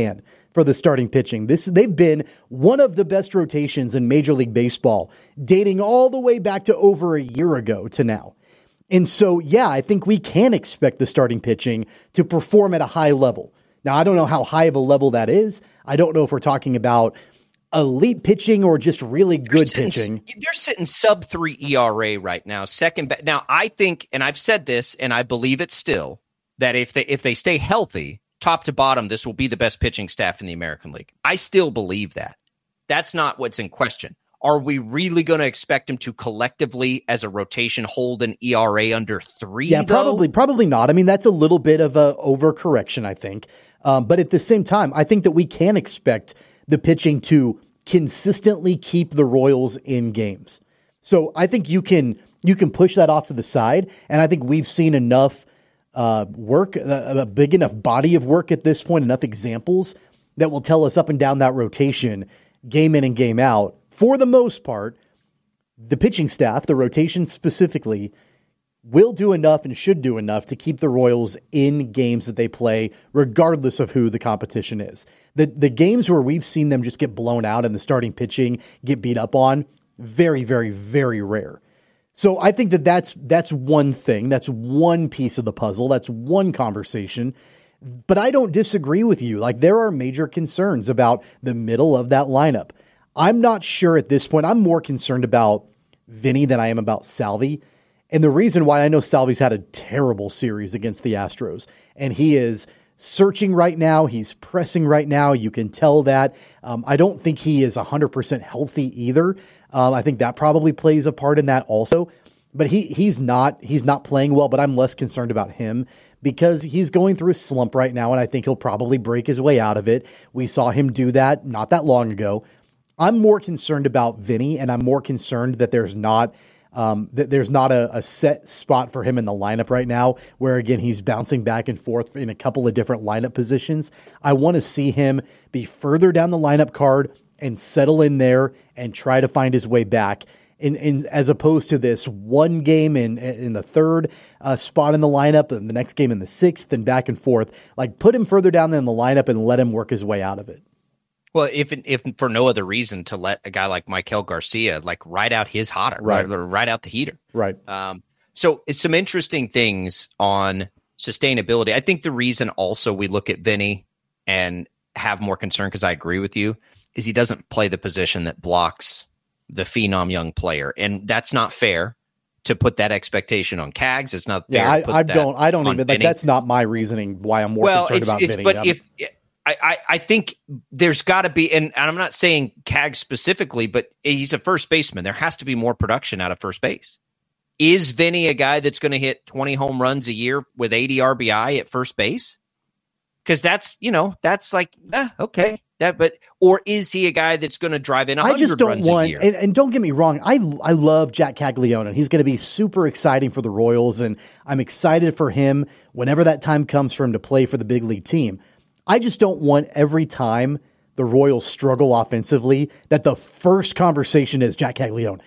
for the starting pitching. They've been one of the best rotations in Major League Baseball, dating all the way back to over a year ago to now. And so, yeah, I think we can expect the starting pitching to perform at a high level. Now, I don't know how high of a level that is. I don't know if we're talking about elite pitching or just really good pitching. They're sitting sub 3 ERA right now. Now, I think, and I've said this, and I believe it still, that if they stay healthy, top to bottom, this will be the best pitching staff in the American League. I still believe that. That's not what's in question. Are we really going to expect them to collectively, as a rotation, hold an ERA under 3? Yeah, probably not. I mean, that's a little bit of a overcorrection, I think. But at the same time, I think that we can expect the pitching to consistently keep the Royals in games. So I think you can push that off to the side, and I think we've seen enough work, a big enough body of work at this point, enough examples that will tell us up and down that rotation, game in and game out. For the most part, the pitching staff, the rotation specifically, will do enough and should do enough to keep the Royals in games that they play, regardless of who the competition is. The games where we've seen them just get blown out and the starting pitching get beat up on, very, very, very rare. So I think that's one thing. That's one piece of the puzzle. That's one conversation. But I don't disagree with you. Like, there are major concerns about the middle of that lineup. I'm not sure at this point. I'm more concerned about Vinny than I am about Salvi. And the reason why, I know Salvi's had a terrible series against the Astros, and he is searching right now. He's pressing right now. You can tell that. I don't think he is 100% healthy either. I think that probably plays a part in that also. But he's not playing well, but I'm less concerned about him because he's going through a slump right now, and I think he'll probably break his way out of it. We saw him do that not that long ago. I'm more concerned about Vinny, and I'm more concerned that there's not a set spot for him in the lineup right now, where, again, he's bouncing back and forth in a couple of different lineup positions. I want to see him be further down the lineup card and settle in there and try to find his way back, in as opposed to this one game in the third spot in the lineup and the next game in the sixth and back and forth. Like, put him further down in the lineup and let him work his way out of it. Well, if for no other reason, to let a guy like Maikel Garcia ride out his hotter, ride out the heater. Right. So it's some interesting things on sustainability. I think the reason also we look at Vinny and have more concern, because I agree with you, is he doesn't play the position that blocks the phenom young player. And that's not fair to put that expectation on Cags. It's not fair. Yeah, I don't even, like, that's not my reasoning why I'm more concerned about Vinny. But I think there's got to be, and I'm not saying Cags specifically, but he's a first baseman. There has to be more production out of first base. Is Vinny a guy that's going to hit 20 home runs a year with 80 RBI at first base? Because that's like, okay. Or is he a guy that's going to drive in 100 runs a year? And don't get me wrong, I love Jack Caglione, and he's going to be super exciting for the Royals, and I'm excited for him whenever that time comes for him to play for the big league team. I just don't want every time the Royals struggle offensively that the first conversation is Jack Caglione.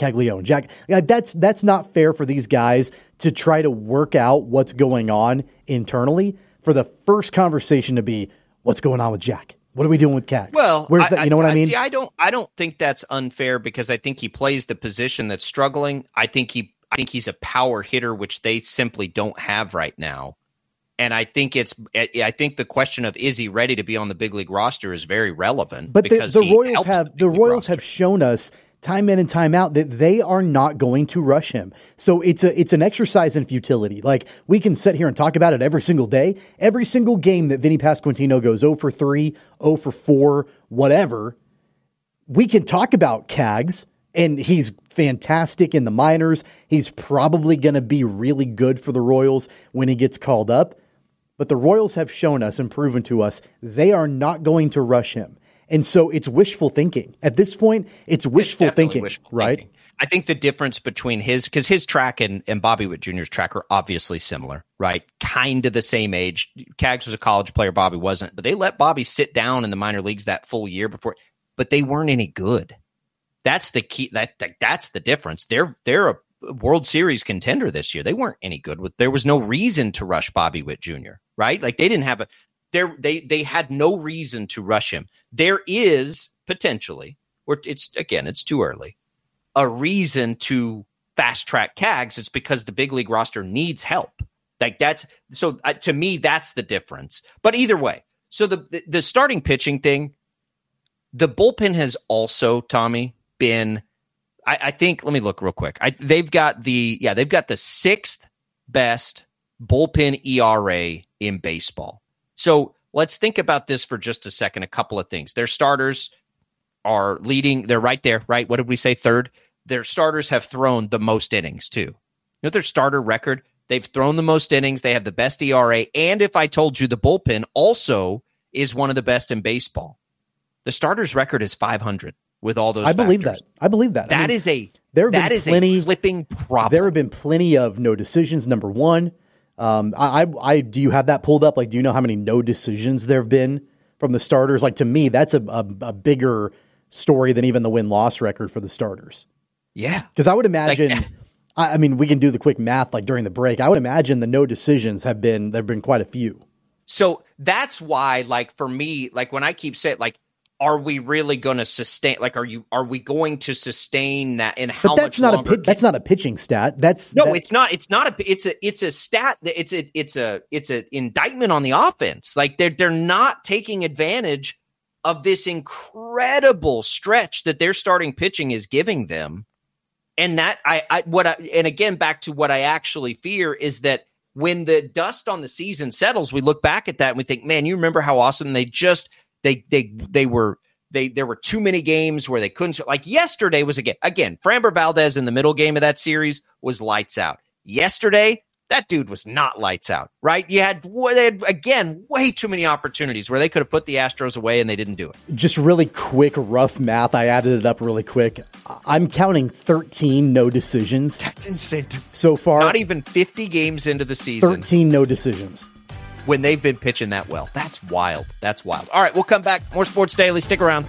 That's not fair for these guys to try to work out what's going on internally, for the first conversation to be, what's going on with Jack? What are we doing with Cags? Well, where's that? You know what I mean? See, I don't think that's unfair, because I think he plays the position that's struggling. I think he's a power hitter, which they simply don't have right now. And I think the question of, is he ready to be on the big league roster, is very relevant. But the Royals have shown us time in and time out that they are not going to rush him. So it's an exercise in futility. Like, we can sit here and talk about it every single day. Every single game that Vinny Pasquantino goes 0 for 3, 0 for 4, whatever, we can talk about Cags, and he's fantastic in the minors. He's probably going to be really good for the Royals when he gets called up. But the Royals have shown us and proven to us they are not going to rush him. And so it's wishful thinking. At this point, it's wishful thinking, right? I think the difference between because his track and Bobby Witt Jr.'s track are obviously similar, right? Kind of the same age. Cags was a college player, Bobby wasn't. But they let Bobby sit down in the minor leagues that full year before. But they weren't any good. That's the key. That's the difference. They're a World Series contender this year. They weren't any good. There was no reason to rush Bobby Witt Jr., right? Like, they didn't have they had no reason to rush him. There is potentially, or it's too early, a reason to fast track Cags. It's because the big league roster needs help. Like to me, that's the difference. But either way, so the starting pitching thing, the bullpen has also, Tommy, been, I think, let me look real quick. They've got the 6th best bullpen ERA in baseball. So let's think about this for just a second. A couple of things. Their starters are leading. They're right there, right? What did we say? 3rd. Their starters have thrown the most innings too. You know their starter record? They've thrown the most innings. They have the best ERA. And if I told you the bullpen also is one of the best in baseball, the starters record is 500 with all those. I believe that. That is a flipping problem. There have been plenty of no decisions. Number one, do you have that pulled up? Like, do you know how many no decisions there have been from the starters? Like, to me, that's a bigger story than even the win-loss record for the starters. Yeah. Because I would imagine, I mean, we can do the quick math like during the break. I would imagine the no decisions there have been quite a few. So that's why, like, for me, like when I keep saying, like, are we really going to sustain? Like, are we going to sustain that? And how much longer? That's not a pitching stat. It's not. It's a stat. It's an indictment on the offense. Like they're not taking advantage of this incredible stretch that their starting pitching is giving them. And that and again, back to what I actually fear is that when the dust on the season settles, we look back at that and we think, man, you remember how awesome there were too many games where they couldn't. Like yesterday was again, Framber Valdez in the middle game of that series was lights out. Yesterday, that dude was not lights out, right? They had again, way too many opportunities where they could have put the Astros away and they didn't do it. Just really quick, rough math. I added it up really quick. I'm counting 13 no decisions. That's insane. So far. Not even 50 games into the season. 13 no decisions. When they've been pitching that well. That's wild. All right, we'll come back. More Sports Daily. Stick around.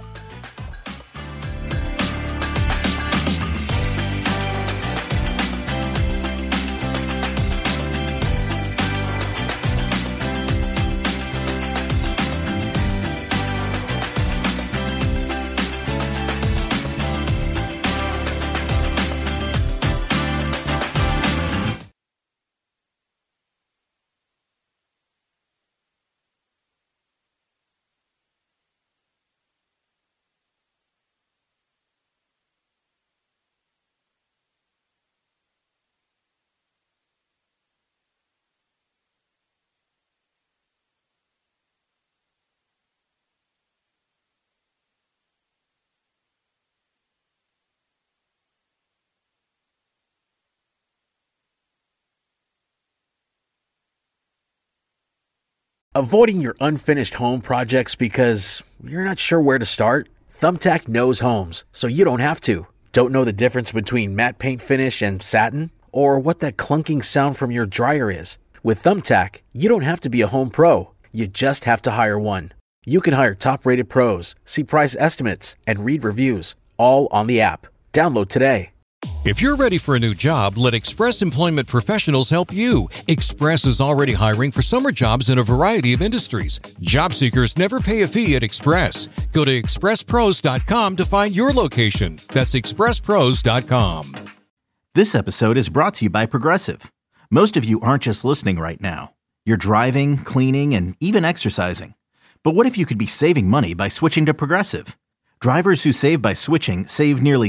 Avoiding your unfinished home projects because you're not sure where to start? Thumbtack knows homes, so you don't have to. Don't know the difference between matte paint finish and satin? Or what that clunking sound from your dryer is? With Thumbtack, you don't have to be a home pro. You just have to hire one. You can hire top-rated pros, see price estimates, and read reviews, all on the app. Download today. If you're ready for a new job, let Express Employment Professionals help you. Express is already hiring for summer jobs in a variety of industries. Job seekers never pay a fee at Express. Go to expresspros.com to find your location. That's expresspros.com. This episode is brought to you by Progressive. Most of you aren't just listening right now. You're driving, cleaning, and even exercising. But what if you could be saving money by switching to Progressive? Drivers who save by switching save nearly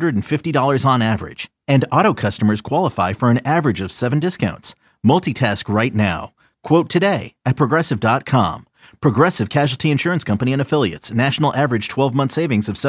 $750 on average, and auto customers qualify for an average of 7 discounts. Multitask right now. Quote today at Progressive.com. Progressive Casualty Insurance Company and Affiliates. National average 12-month savings of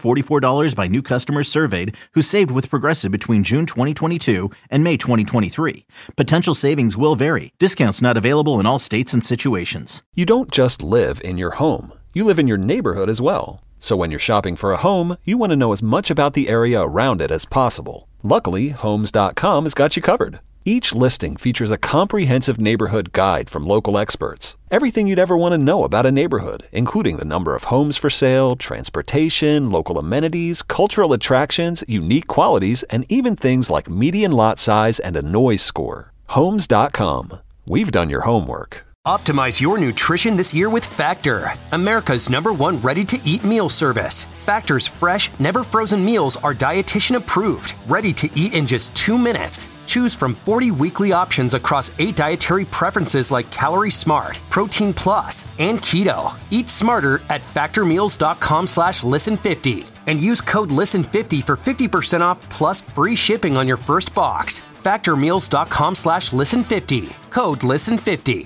$744 by new customers surveyed who saved with Progressive between June 2022 and May 2023. Potential savings will vary. Discounts not available in all states and situations. You don't just live in your home. You live in your neighborhood as well. So when you're shopping for a home, you want to know as much about the area around it as possible. Luckily, Homes.com has got you covered. Each listing features a comprehensive neighborhood guide from local experts. Everything you'd ever want to know about a neighborhood, including the number of homes for sale, transportation, local amenities, cultural attractions, unique qualities, and even things like median lot size and a noise score. Homes.com. We've done your homework. Optimize your nutrition this year with Factor, America's #1 ready-to-eat meal service. Factor's fresh, never-frozen meals are dietitian approved, ready to eat in just 2 minutes. Choose from 40 weekly options across 8 dietary preferences like Calorie Smart, Protein Plus, and Keto. Eat smarter at factormeals.com/listen50 and use code LISTEN50 for 50% off plus free shipping on your first box. Factormeals.com/listen50. Code LISTEN50.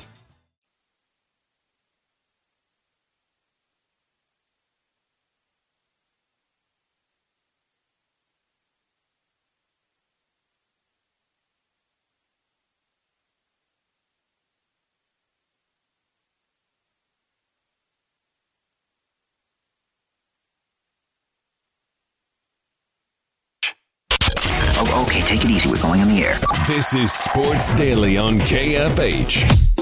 Oh, okay, take it easy. We're going on the air. This is Sports Daily on KFH.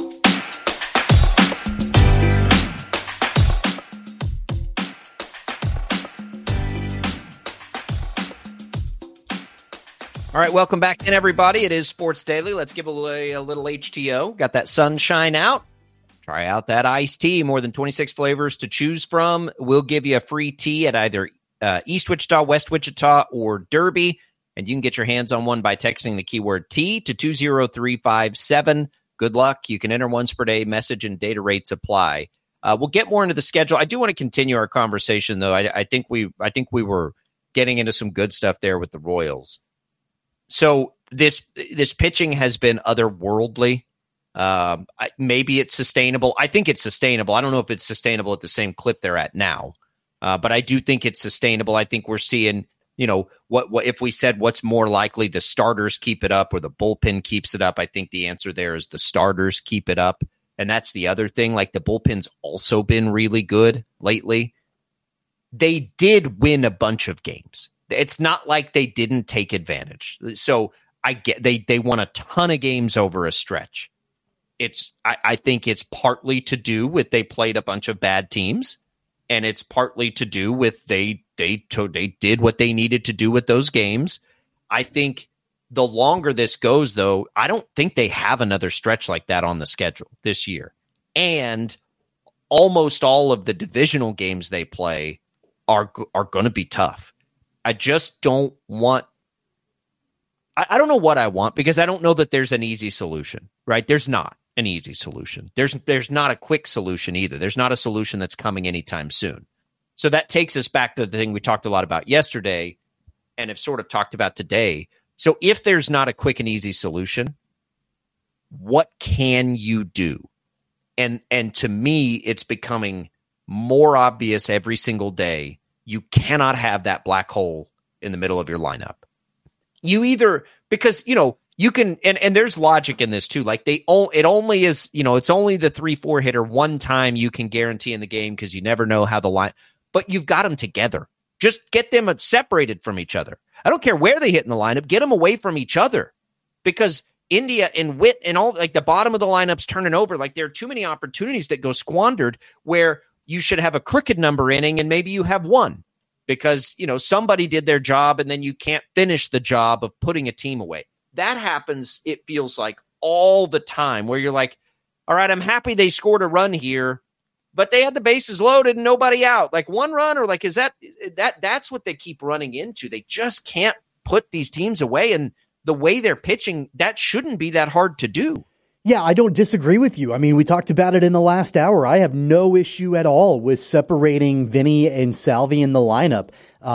All right, welcome back in, everybody. It is Sports Daily. Let's give away a little HTO. Got that sunshine out. Try out that iced tea. More than 26 flavors to choose from. We'll give you a free tea at either East Wichita, West Wichita, or Derby. And you can get your hands on one by texting the keyword T to 20357. Good luck. You can enter once per day. Message and data rates apply. We'll get more into the schedule. I do want to continue our conversation, though. I think we were getting into some good stuff there with the Royals. So this pitching has been otherworldly. Maybe it's sustainable. I think it's sustainable. I don't know if it's sustainable at the same clip they're at now, but I do think it's sustainable. I think we're seeing, what if we said what's more likely, the starters keep it up or the bullpen keeps it up? I think the answer there is the starters keep it up. And that's the other thing. Like, the bullpen's also been really good lately. They did win a bunch of games. It's not like they didn't take advantage. So I get they won a ton of games over a stretch. I think it's partly to do with they played a bunch of bad teams, and it's partly to do with they did what they needed to do with those games. I think the longer this goes, though, I don't think they have another stretch like that on the schedule this year. And almost all of the divisional games they play are going to be tough. I just don't want – I don't know what I want, because I don't know that there's an easy solution, right? There's not an easy solution. There's not a quick solution either. There's not a solution that's coming anytime soon. So that takes us back to the thing we talked a lot about yesterday and have sort of talked about today. So if there's not a quick and easy solution, what can you do? And to me, it's becoming more obvious every single day. You cannot have that black hole in the middle of your lineup. You either, because, you can, and there's logic in this too. Like it only is, it's only the 3-4 hitter one time you can guarantee in the game, because you never know how the line, but you've got them together. Just get them separated from each other. I don't care where they hit in the lineup, get them away from each other, because India and Witt and all, like, the bottom of the lineup's turning over. Like, there are too many opportunities that go squandered where you should have a crooked number inning and maybe you have one because, somebody did their job and then you can't finish the job of putting a team away. That happens, it feels like, all the time, where you're like, all right, I'm happy they scored a run here, but they had the bases loaded and nobody out. Like, one run, or like, is that's what they keep running into. They just can't put these teams away. And the way they're pitching, that shouldn't be that hard to do. Yeah, I don't disagree with you. I mean, we talked about it in the last hour. I have no issue at all with separating Vinny and Salvi in the lineup.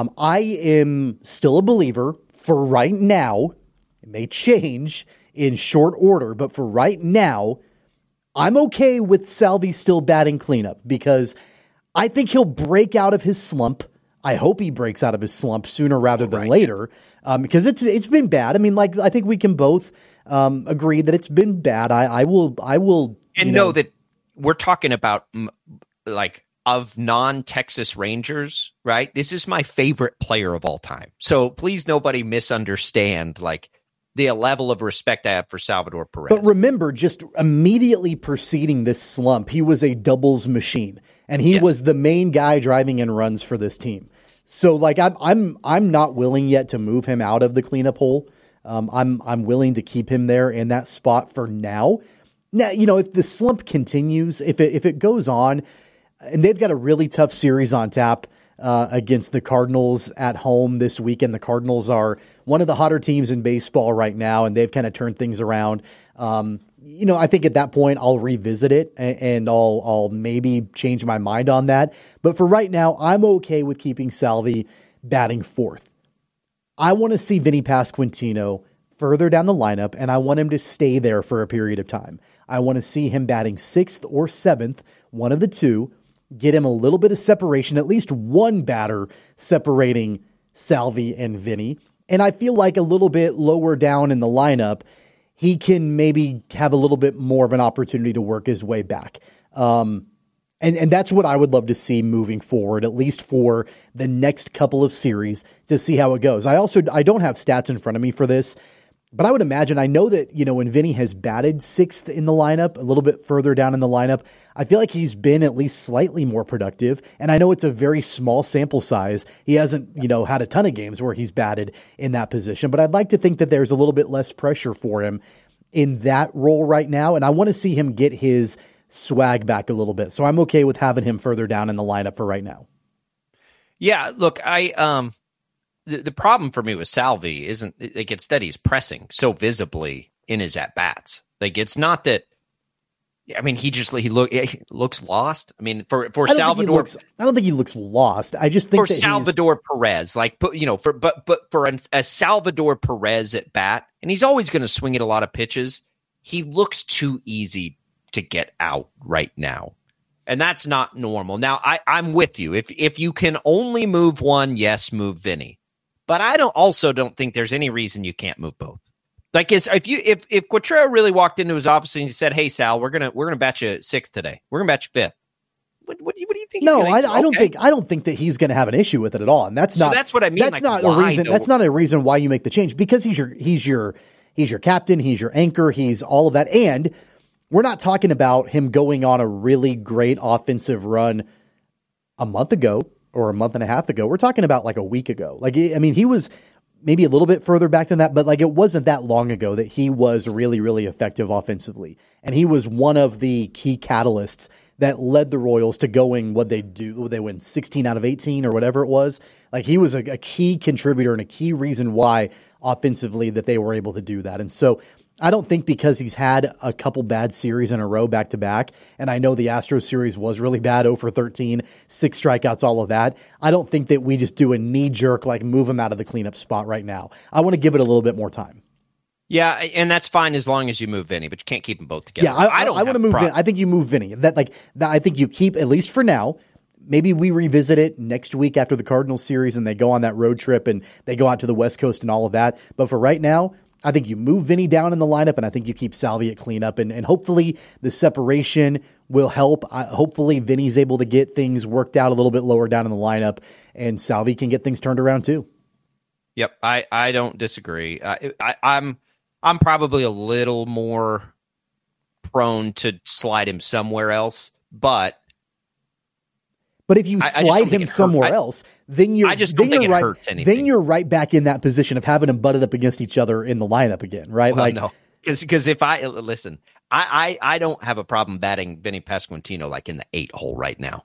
I am still a believer for right now. It may change in short order, but for right now, I'm okay with Salvi still batting cleanup, because I think he'll break out of his slump. I hope he breaks out of his slump sooner rather than later, because it's been bad. I mean, like, I think we can both agree that it's been bad. I will, and know that we're talking about, like, of non-Texas Rangers, right? This is my favorite player of all time. So please, nobody misunderstand, like, the level of respect I have for Salvador Perez. But remember, just immediately preceding this slump, he was a doubles machine, and he was the main guy driving in runs for this team. So, like, I'm not willing yet to move him out of the cleanup hole. I'm willing to keep him there in that spot for now. Now, if the slump continues, if it goes on, and they've got a really tough series on tap against the Cardinals at home this weekend. The Cardinals are one of the hotter teams in baseball right now, and they've kind of turned things around. I think at that point I'll revisit it and I'll maybe change my mind on that. But for right now, I'm okay with keeping Salvi batting fourth. I want to see Vinny Pasquantino further down the lineup, and I want him to stay there for a period of time. I want to see him batting sixth or seventh, one of the two, get him a little bit of separation, at least one batter separating Salvi and Vinny. And I feel like a little bit lower down in the lineup, he can maybe have a little bit more of an opportunity to work his way back. And that's what I would love to see moving forward, at least for the next couple of series, to see how it goes. I don't have stats in front of me for this, but I would imagine, I know that, when Vinny has batted sixth in the lineup, a little bit further down in the lineup, I feel like he's been at least slightly more productive. And I know it's a very small sample size. He hasn't, had a ton of games where he's batted in that position, but I'd like to think that there's a little bit less pressure for him in that role right now. And I want to see him get his swag back a little bit. So I'm okay with having him further down in the lineup for right now. Yeah, look, the problem for me with Salvi isn't like it's that he's pressing so visibly in his at bats. Like it's not that. I mean, he looks lost. I mean, for Salvador, I don't think he looks lost. I just think for Salvador Perez, for a Salvador Perez at bat, and he's always going to swing at a lot of pitches. He looks too easy to get out right now. And that's not normal. Now, I'm with you. If you can only move one, yes, move Vinny. But I don't think there's any reason you can't move both. Like if Quatrero really walked into his office and he said, "Hey Sal, we're gonna bat you sixth today. We're gonna bat you fifth." What do you think? No, I don't think that he's going to have an issue with it at all. And that's what I mean. That's not a reason. That's not a reason why you make the change, because he's your captain. He's your anchor. He's all of that. And we're not talking about him going on a really great offensive run a month ago or a month and a half ago. We're talking about like a week ago. He was maybe a little bit further back than that, but it wasn't that long ago that he was really, really effective offensively. And he was one of the key catalysts that led the Royals to going they win 16 out of 18 or whatever it was. He was a key contributor and a key reason why offensively that they were able to do that. And so I don't think because he's had a couple bad series in a row back to back, and I know the Astros series was really bad, 0 for 13, 6 strikeouts, all of that. I don't think that we just do a knee jerk, move him out of the cleanup spot right now. I want to give it a little bit more time. Yeah, and that's fine as long as you move Vinny, but you can't keep them both together. Yeah, I want to move Vinny. I think you move Vinny. I think you keep, at least for now. Maybe we revisit it next week after the Cardinals series and they go on that road trip and they go out to the West Coast and all of that. But for right now, I think you move Vinny down in the lineup, and I think you keep Salvi at cleanup, and hopefully the separation will help. Hopefully Vinny's able to get things worked out a little bit lower down in the lineup, and Salvi can get things turned around too. Yep, I don't disagree. I'm probably a little more prone to slide him somewhere else, but if you slide him somewhere else, then you're right back in that position of having them butted up against each other in the lineup again, right? Well, no, because if I don't have a problem batting Vinny Pasquantino in the 8 hole right now.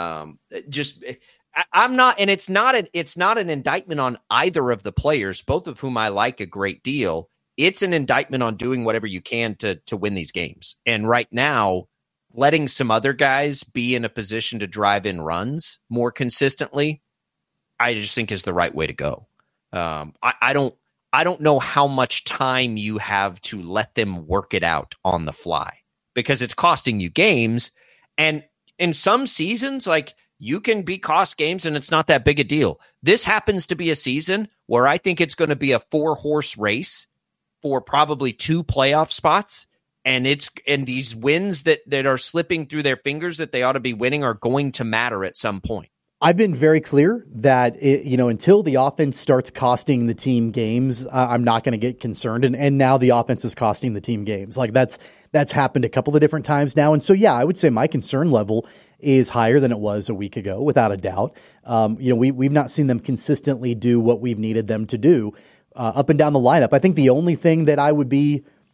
I'm not, and it's not an indictment on either of the players, both of whom I like a great deal. It's an indictment on doing whatever you can to win these games. And right now, letting some other guys be in a position to drive in runs more consistently, I just think is the right way to go. I don't know how much time you have to let them work it out on the fly, because it's costing you games. And in some seasons, you can be cost games and it's not that big a deal. This happens to be a season where I think it's going to be a 4-horse race for probably 2 playoff spots. And these wins that are slipping through their fingers that they ought to be winning are going to matter at some point. I've been very clear that until the offense starts costing the team games, I'm not going to get concerned. And now the offense is costing the team games. That's happened a couple of different times now. And so, yeah, I would say my concern level is higher than it was a week ago, without a doubt. We've not seen them consistently do what we've needed them to do up and down the lineup. I think the only thing that I would be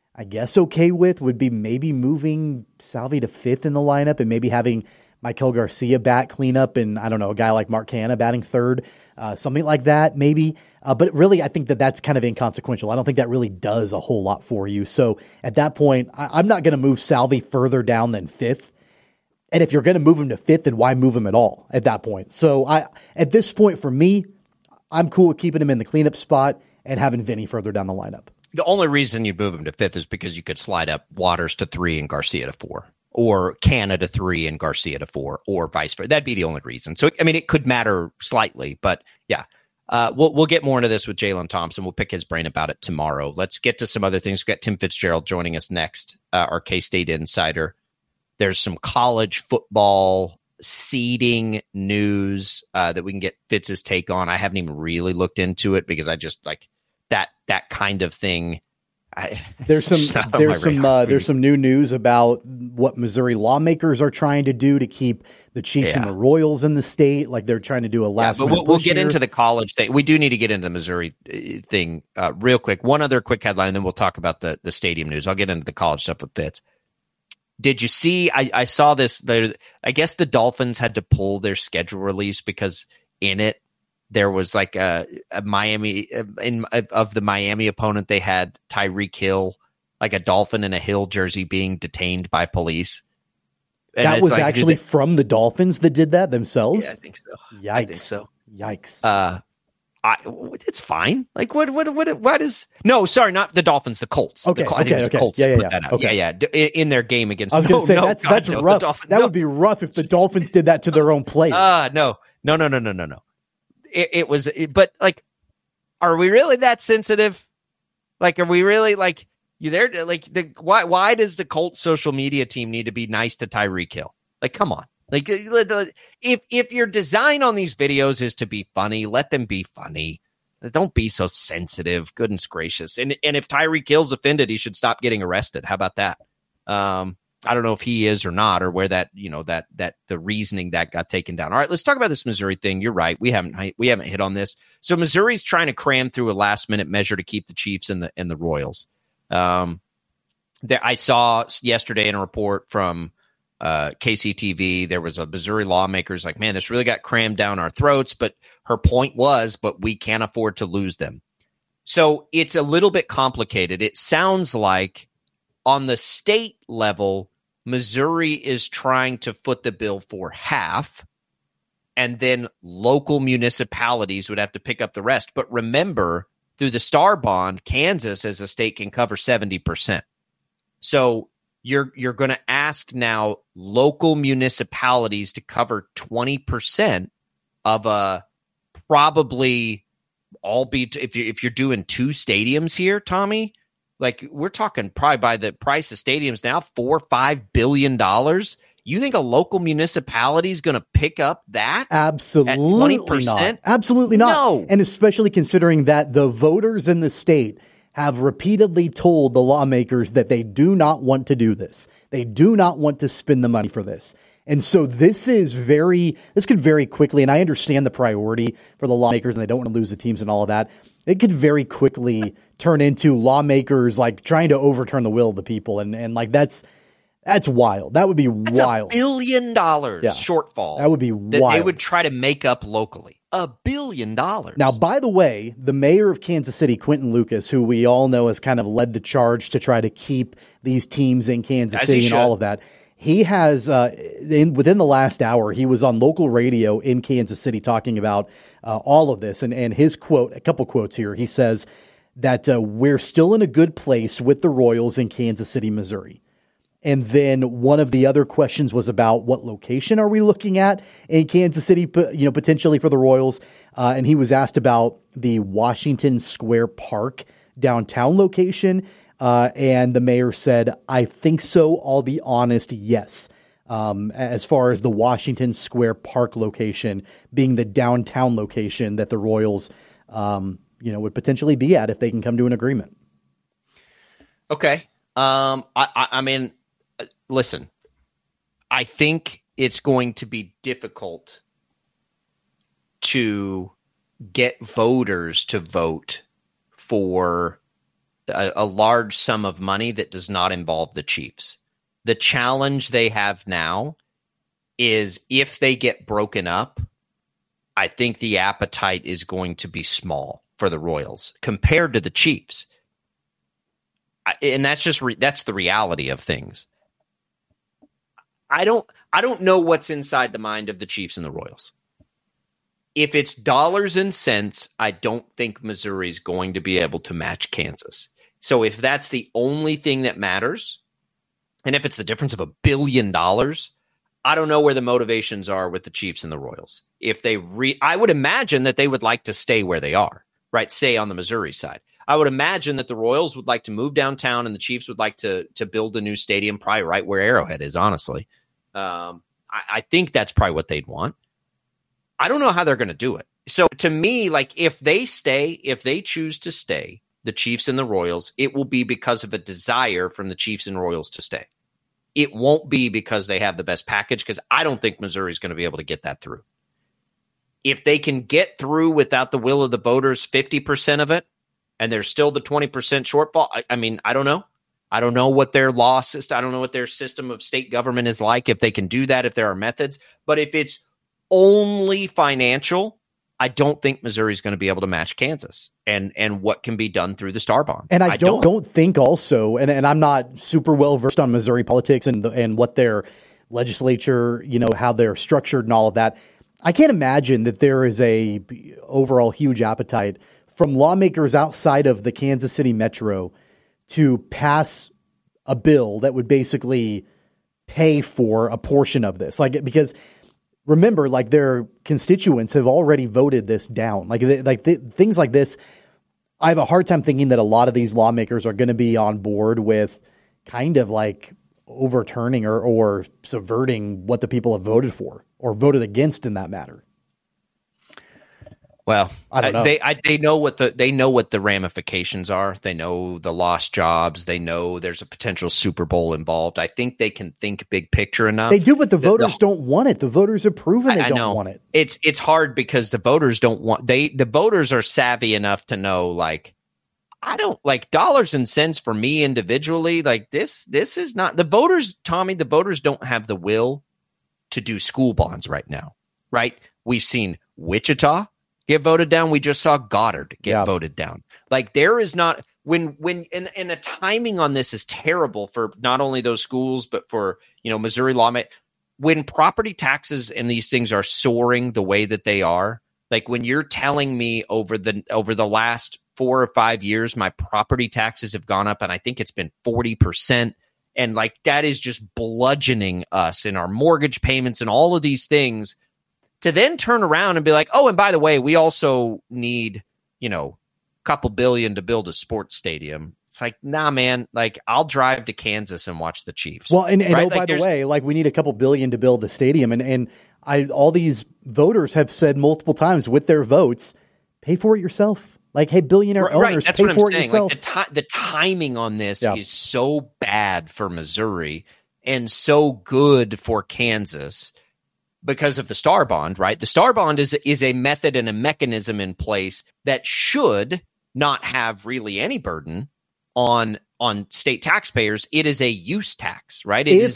I guess, okay with would be maybe moving Salvi to 5th in the lineup and maybe having Michael Garcia bat cleanup and, I don't know, a guy like Mark Canha batting 3rd, something like that maybe. But really, I think that's kind of inconsequential. I don't think that really does a whole lot for you. So at that point, I'm not going to move Salvi further down than 5th. And if you're going to move him to 5th, then why move him at all at that point? So at this point, for me, I'm cool with keeping him in the cleanup spot and having Vinny further down the lineup. The only reason you move him to 5th is because you could slide up Waters to 3 and Garcia to 4, or Canha to 3 and Garcia to 4, or vice versa. That'd be the only reason. So, I mean, it could matter slightly, but yeah. We'll get more into this with Jalen Thompson. We'll pick his brain about it tomorrow. Let's get to some other things. We've got Tim Fitzgerald joining us next, our K-State insider. There's some college football seeding news that we can get Fitz's take on. I haven't even really looked into it because I just like that kind of thing. There's some new news about what Missouri lawmakers are trying to do to keep the Chiefs and the Royals in the state. Like they're trying to do a last minute push. We'll get into the college thing. We do need to get into the Missouri thing real quick. One other quick headline, and then we'll talk about the stadium news. I'll get into the college stuff with Fitz. Did you see? I saw this. I guess the Dolphins had to pull their schedule release because in it there was like a Miami of the Miami opponent. They had Tyreek Hill, like a Dolphin in a Hill jersey, being detained by police. And that was like, actually from the Dolphins that did that themselves. Yeah, I think so. Yikes! I think so. Yikes! It's fine. Like what is? No, sorry, not the Dolphins. The Colts. Okay, I think it was the Colts that put that out. Okay. Yeah. In their game against. I was going to say that's rough. That would be rough if the Dolphins did that to their own players. No. It was, but like, are we really that sensitive? Like, are we really like you there? Like, why does the Colts social media team need to be nice to Tyreek Hill? Like, come on. Like, if your design on these videos is to be funny, let them be funny. Don't be so sensitive. Goodness gracious. And if Tyreek Hill's offended, he should stop getting arrested. How about that? I don't know if he is or not, or where that the reasoning that got taken down. All right, let's talk about this Missouri thing. You're right. We haven't hit on this. So Missouri's trying to cram through a last minute measure to keep the Chiefs and the Royals. I saw yesterday in a report from KCTV, there was a Missouri lawmaker's like, man, this really got crammed down our throats. But her point was, but we can't afford to lose them. So it's a little bit complicated. It sounds like on the state level, Missouri is trying to foot the bill for half, and then local municipalities would have to pick up the rest. But remember, through the Star Bond, Kansas as a state can cover 70%. So you're going to ask now local municipalities to cover 20% of a probably if you're doing 2 stadiums here, Tommy. Like, we're talking probably by the price of stadiums now, $4-5 billion. You think a local municipality is going to pick up that? Absolutely at 20%? not. Absolutely not. No. And especially considering that the voters in the state have repeatedly told the lawmakers that they do not want to do this. They do not want to spend the money for this. And so this could very quickly, and I understand the priority for the lawmakers and they don't want to lose the teams and all of that. It could very quickly turn into lawmakers like trying to overturn the will of the people. And like, that's wild. That would be wild. $1 billion shortfall. That would be wild. They would try to make up locally. $1 billion. Now, by the way, the mayor of Kansas City, Quentin Lucas, who we all know has kind of led the charge to try to keep these teams in Kansas City and all of that. He has, within the last hour, he was on local radio in Kansas City talking about all of this. And his quote, a couple quotes here, he says that we're still in a good place with the Royals in Kansas City, Missouri. And then one of the other questions was about what location are we looking at in Kansas City, potentially for the Royals. And he was asked about the Washington Square Park downtown location. And the mayor said, I think so. I'll be honest. Yes. As far as the Washington Square Park location being the downtown location that the Royals, would potentially be at if they can come to an agreement. Okay. I mean, listen, I think it's going to be difficult to get voters to vote for a large sum of money that does not involve the Chiefs. The challenge they have now is if they get broken up, I think the appetite is going to be small for the Royals compared to the Chiefs. And that's just that's the reality of things. I don't know what's inside the mind of the Chiefs and the Royals. If it's dollars and cents, I don't think Missouri's going to be able to match Kansas. So if that's the only thing that matters, and if it's the difference of $1 billion, I don't know where the motivations are with the Chiefs and the Royals. If they I would imagine that they would like to stay where they are, right? Say on the Missouri side. I would imagine that the Royals would like to move downtown and the Chiefs would like to build a new stadium, probably right where Arrowhead is, honestly. I think that's probably what they'd want. I don't know how they're going to do it. So to me, like if they choose to stay, the Chiefs and the Royals, it will be because of a desire from the Chiefs and Royals to stay. It won't be because they have the best package, because I don't think Missouri is going to be able to get that through. If they can get through without the will of the voters 50% of it, and there's still the 20% shortfall, I mean, I don't know. I don't know what their law system, I don't know what their system of state government is like, if they can do that, if there are methods. But if it's only financial, I don't think Missouri is going to be able to match Kansas and what can be done through the Star Bond. And I don't think also, and I'm not super well versed on Missouri politics and what their legislature, how they're structured and all of that. I can't imagine that there is a overall huge appetite from lawmakers outside of the Kansas City metro to pass a bill that would basically pay for a portion of this. Because remember, their constituents have already voted this down. Things like this, I have a hard time thinking that a lot of these lawmakers are going to be on board with kind of overturning or subverting what the people have voted for or voted against in that matter. Well, I don't know. They know what the ramifications are. They know the lost jobs. They know there's a potential Super Bowl involved. I think they can think big picture enough. They do, but the voters don't want it. The voters have proven they don't want it. It's hard because the voters don't want. The voters are savvy enough to know I don't like dollars and cents for me individually. This is not the voters, Tommy. The voters don't have the will to do school bonds right now. Right? We've seen Wichita get voted down. We just saw Goddard get voted down. There is not when and the timing on this is terrible for not only those schools, but for, Missouri lawmakers. When property taxes and these things are soaring the way that they are, when you're telling me over the last 4 or 5 years, my property taxes have gone up, and I think it's been 40%. And that is just bludgeoning us in our mortgage payments and all of these things. To then turn around and be like, oh, and by the way, we also need, a couple billion to build a sports stadium. It's nah, man, I'll drive to Kansas and watch the Chiefs. Well, and right? By the way, we need a couple billion to build the stadium. And all these voters have said multiple times with their votes, pay for it yourself. Hey, billionaire owners, that's pay what I'm for saying. it yourself. The timing on this is so bad for Missouri and so good for Kansas. Because of the Star Bond, right? The Star Bond is a method and a mechanism in place that should not have really any burden on state taxpayers. It is a use tax, right? If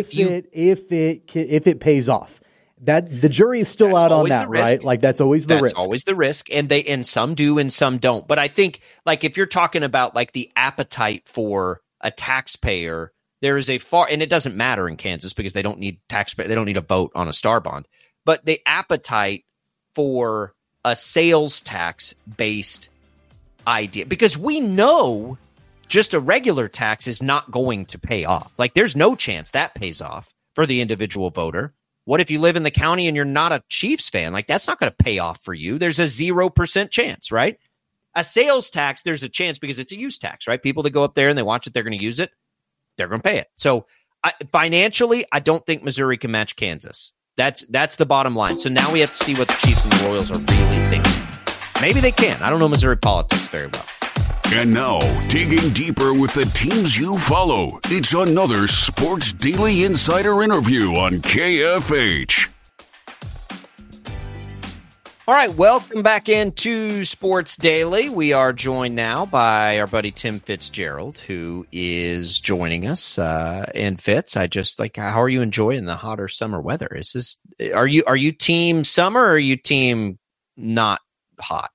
it pays off. That the jury is still out on that, right? That's always the risk. That's always the risk, and some do and some don't. But I think if you're talking about the appetite for a taxpayer. There is and it doesn't matter in Kansas because they don't need taxpayer. They don't need a vote on a Star Bond. But the appetite for a sales tax based idea, because we know just a regular tax is not going to pay off. There's no chance that pays off for the individual voter. What if you live in the county and you're not a Chiefs fan? That's not going to pay off for you. There's a 0% chance, right? A sales tax, there's a chance because it's a use tax, right? People that go up there and they watch it, they're going to use it. They're going to pay it. So financially, I don't think Missouri can match Kansas. That's the bottom line. So now we have to see what the Chiefs and the Royals are really thinking. Maybe they can. I don't know Missouri politics very well. And now, digging deeper with the teams you follow, it's another Sports Daily Insider interview on KFH. All right, welcome back into Sports Daily. We are joined now by our buddy Tim Fitzgerald, who is joining us. And Fitz, how are you enjoying the hotter summer weather? Are you team summer or are you team not hot?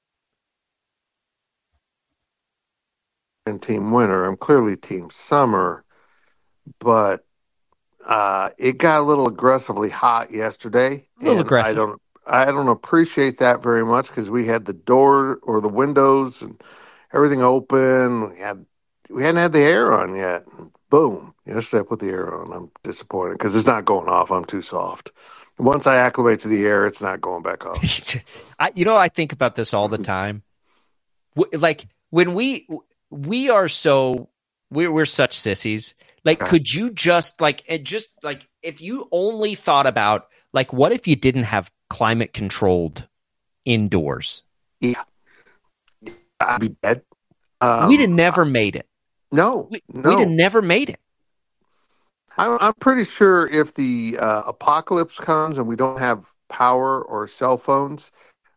And team winter. I'm clearly team summer, but it got a little aggressively hot yesterday. A little aggressive. I don't appreciate that very much because we had the door or the windows and everything open. We hadn't had the air on yet. And boom! Yesterday I put the air on. I'm disappointed because it's not going off. I'm too soft. Once I acclimate to the air, it's not going back off. I think about this all the time. Like when we're such sissies. Like, could you just if you only thought about what if you didn't have climate controlled indoors? Yeah, I'd be dead. We'd have never made it. No, we'd have never made it. I'm pretty sure if the apocalypse comes and we don't have power or cell phones,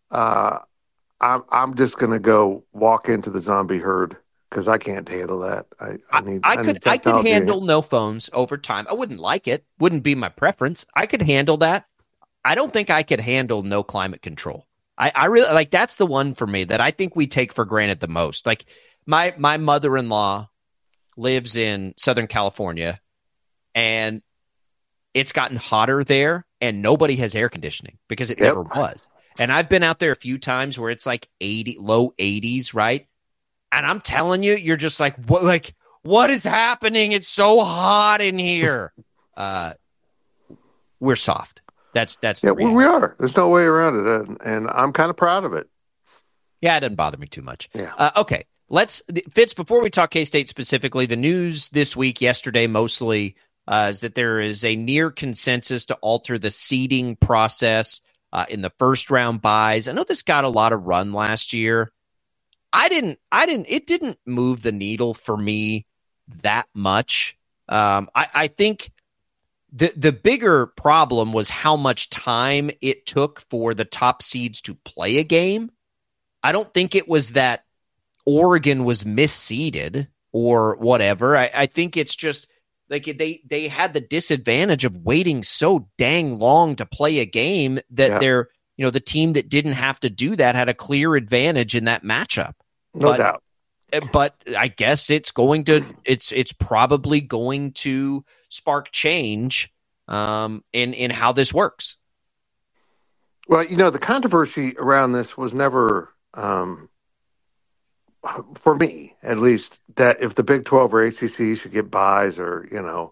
I'm just going to go walk into the zombie herd because I can't handle that. I could handle no phones over time. I wouldn't like it. Wouldn't be my preference. I could handle that. I don't think I could handle no climate control. I really that's the one for me that I think we take for granted the most. Like my mother-in-law lives in Southern California, and it's gotten hotter there, and nobody has air conditioning because it never was. And I've been out there a few times where it's like low 80s, right? And I'm telling you, you're just like, what is happening? It's so hot in here. We're soft. That's the reality. We are. There's no way around it, and I'm kind of proud of it. Yeah, it doesn't bother me too much. Yeah. Okay, Fitz, before we talk K-State specifically, the news this week, yesterday mostly, is that there is a near consensus to alter the seeding process in the first round buys. I know this got a lot of run last year. It didn't move the needle for me that much. I think the bigger problem was how much time it took for the top seeds to play a game. I don't think it was that Oregon was misseeded or whatever. I think it's just like they had the disadvantage of waiting so dang long to play a game that the team that didn't have to do that had a clear advantage in that matchup. No doubt. But I guess it's probably going to spark change in how this works. Well, the controversy around this was never, for me at least, that if the Big 12 or ACC should get buys or,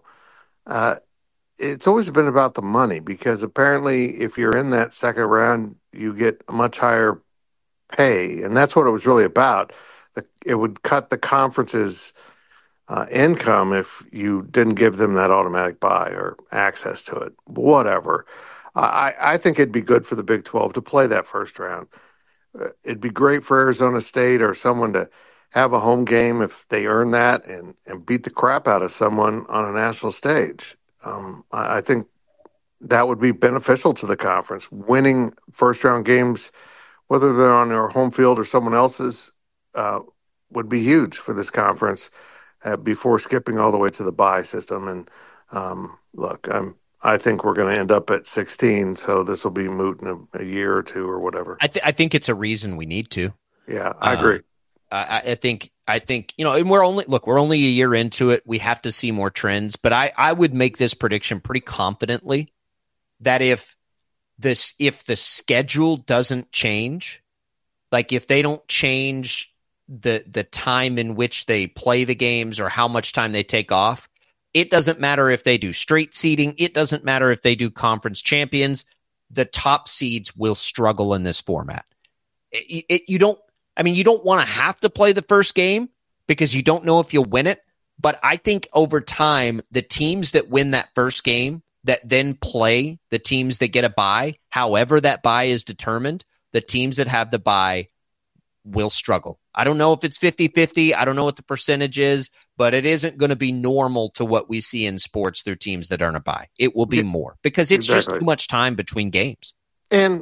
it's always been about the money because apparently if you're in that second round, you get a much higher pay. And that's what it was really about. It would cut the conference's income if you didn't give them that automatic buy or access to it. Whatever. I think it'd be good for the Big 12 to play that first round. It'd be great for Arizona State or someone to have a home game if they earn that and beat the crap out of someone on a national stage. I think that would be beneficial to the conference. Winning first-round games, whether they're on their home field or someone else's, would be huge for this conference before skipping all the way to the bye system. And look, I think we're going to end up at 16, so this will be moot in a year or two or whatever. I think it's a reason we need to. Yeah, I agree. I think and we're only a year into it. We have to see more trends, but I would make this prediction pretty confidently that if the schedule doesn't change, like if they don't change the time in which they play the games or how much time they take off, it doesn't matter if they do straight seeding. It doesn't matter if they do conference champions. The top seeds will struggle in this format. You don't want to have to play the first game because you don't know if you'll win it. But I think over time, the teams that win that first game that then play the teams that get a bye, however that bye is determined, the teams that have the bye will struggle. I don't know if it's 50-50. I don't know what the percentage is, but it isn't going to be normal to what we see in sports through teams that earn a bye. It will be more because it's just too much time between games. And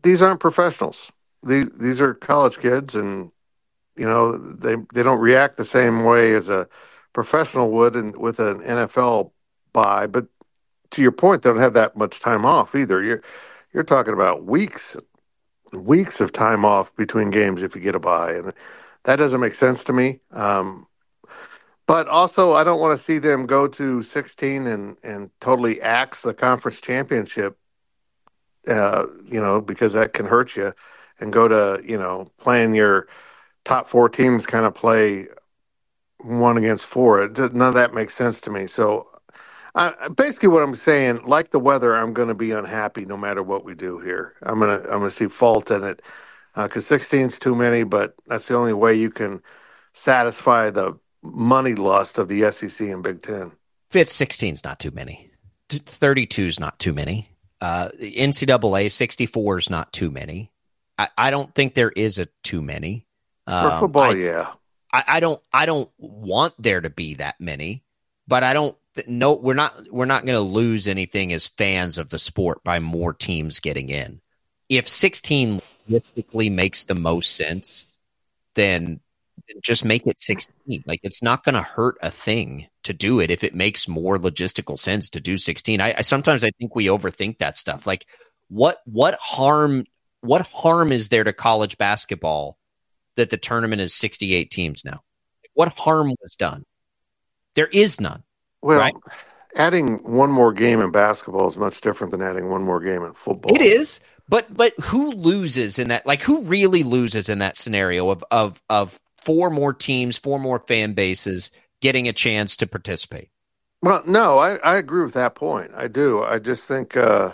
these aren't professionals. These are college kids, and they don't react the same way as a professional would with an NFL bye. But to your point, they don't have that much time off either. You're talking about weeks of time off between games if you get a bye, and that doesn't make sense to me. But also, I don't want to see them go to 16 and totally axe the conference championship, because that can hurt you, and go to, playing your top four teams kind of play 1 against 4. None of that makes sense to me. So basically what I'm saying, like the weather, I'm going to be unhappy no matter what we do here. I'm going to see fault in it because 16 is too many, but that's the only way you can satisfy the money lust of the SEC and Big Ten. Fitz, 16 is not too many. 32 is not too many. NCAA 64 is not too many. I don't think there is a too many. For football, yeah. I don't want there to be that many, but I don't. No, we're not going to lose anything as fans of the sport by more teams getting in. If 16 logistically makes the most sense, then just make it 16. Like, it's not going to hurt a thing to do it if it makes more logistical sense to do 16. I sometimes think we overthink that stuff. Like, what harm is there to college basketball that the tournament is 68 teams now? What harm was done? There is none. Well, right? Adding one more game in basketball is much different than adding one more game in football. It is, but who loses in that? Like, who really loses in that scenario of 4 more teams, 4 more fan bases getting a chance to participate? Well, no, I agree with that point. I do. I just think, we're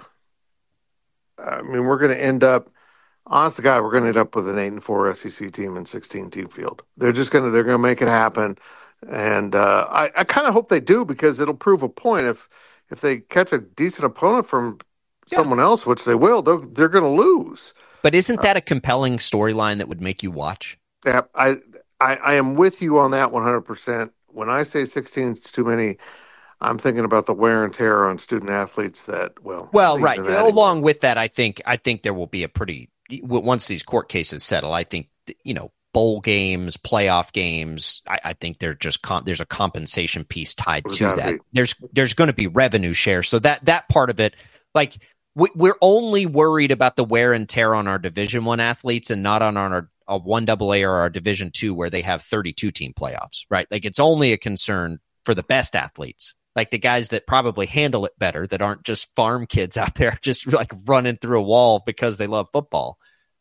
going to end up, honest to God, we're going to end up with an 8-4 SEC team and 16-team field. They're going to make it happen. And I kind of hope they do, because it'll prove a point. If they catch a decent opponent from someone else, which they will, they're going to lose. But isn't that a compelling storyline that would make you watch? Yeah, I am with you on that 100%. When I say 16 is too many, I'm thinking about the wear and tear on student athletes right. Along with that, I think there will be a pretty, once these court cases settle, I think, bowl games, playoff games, I think they're just there's a compensation piece tied to that. There's going to be revenue share. So that part of it, like, we're only worried about the wear and tear on our Division I athletes and not on our 1AA or our Division II, where they have 32 team playoffs, right? Like, it's only a concern for the best athletes, like the guys that probably handle it better, that aren't just farm kids out there just like running through a wall because they love football.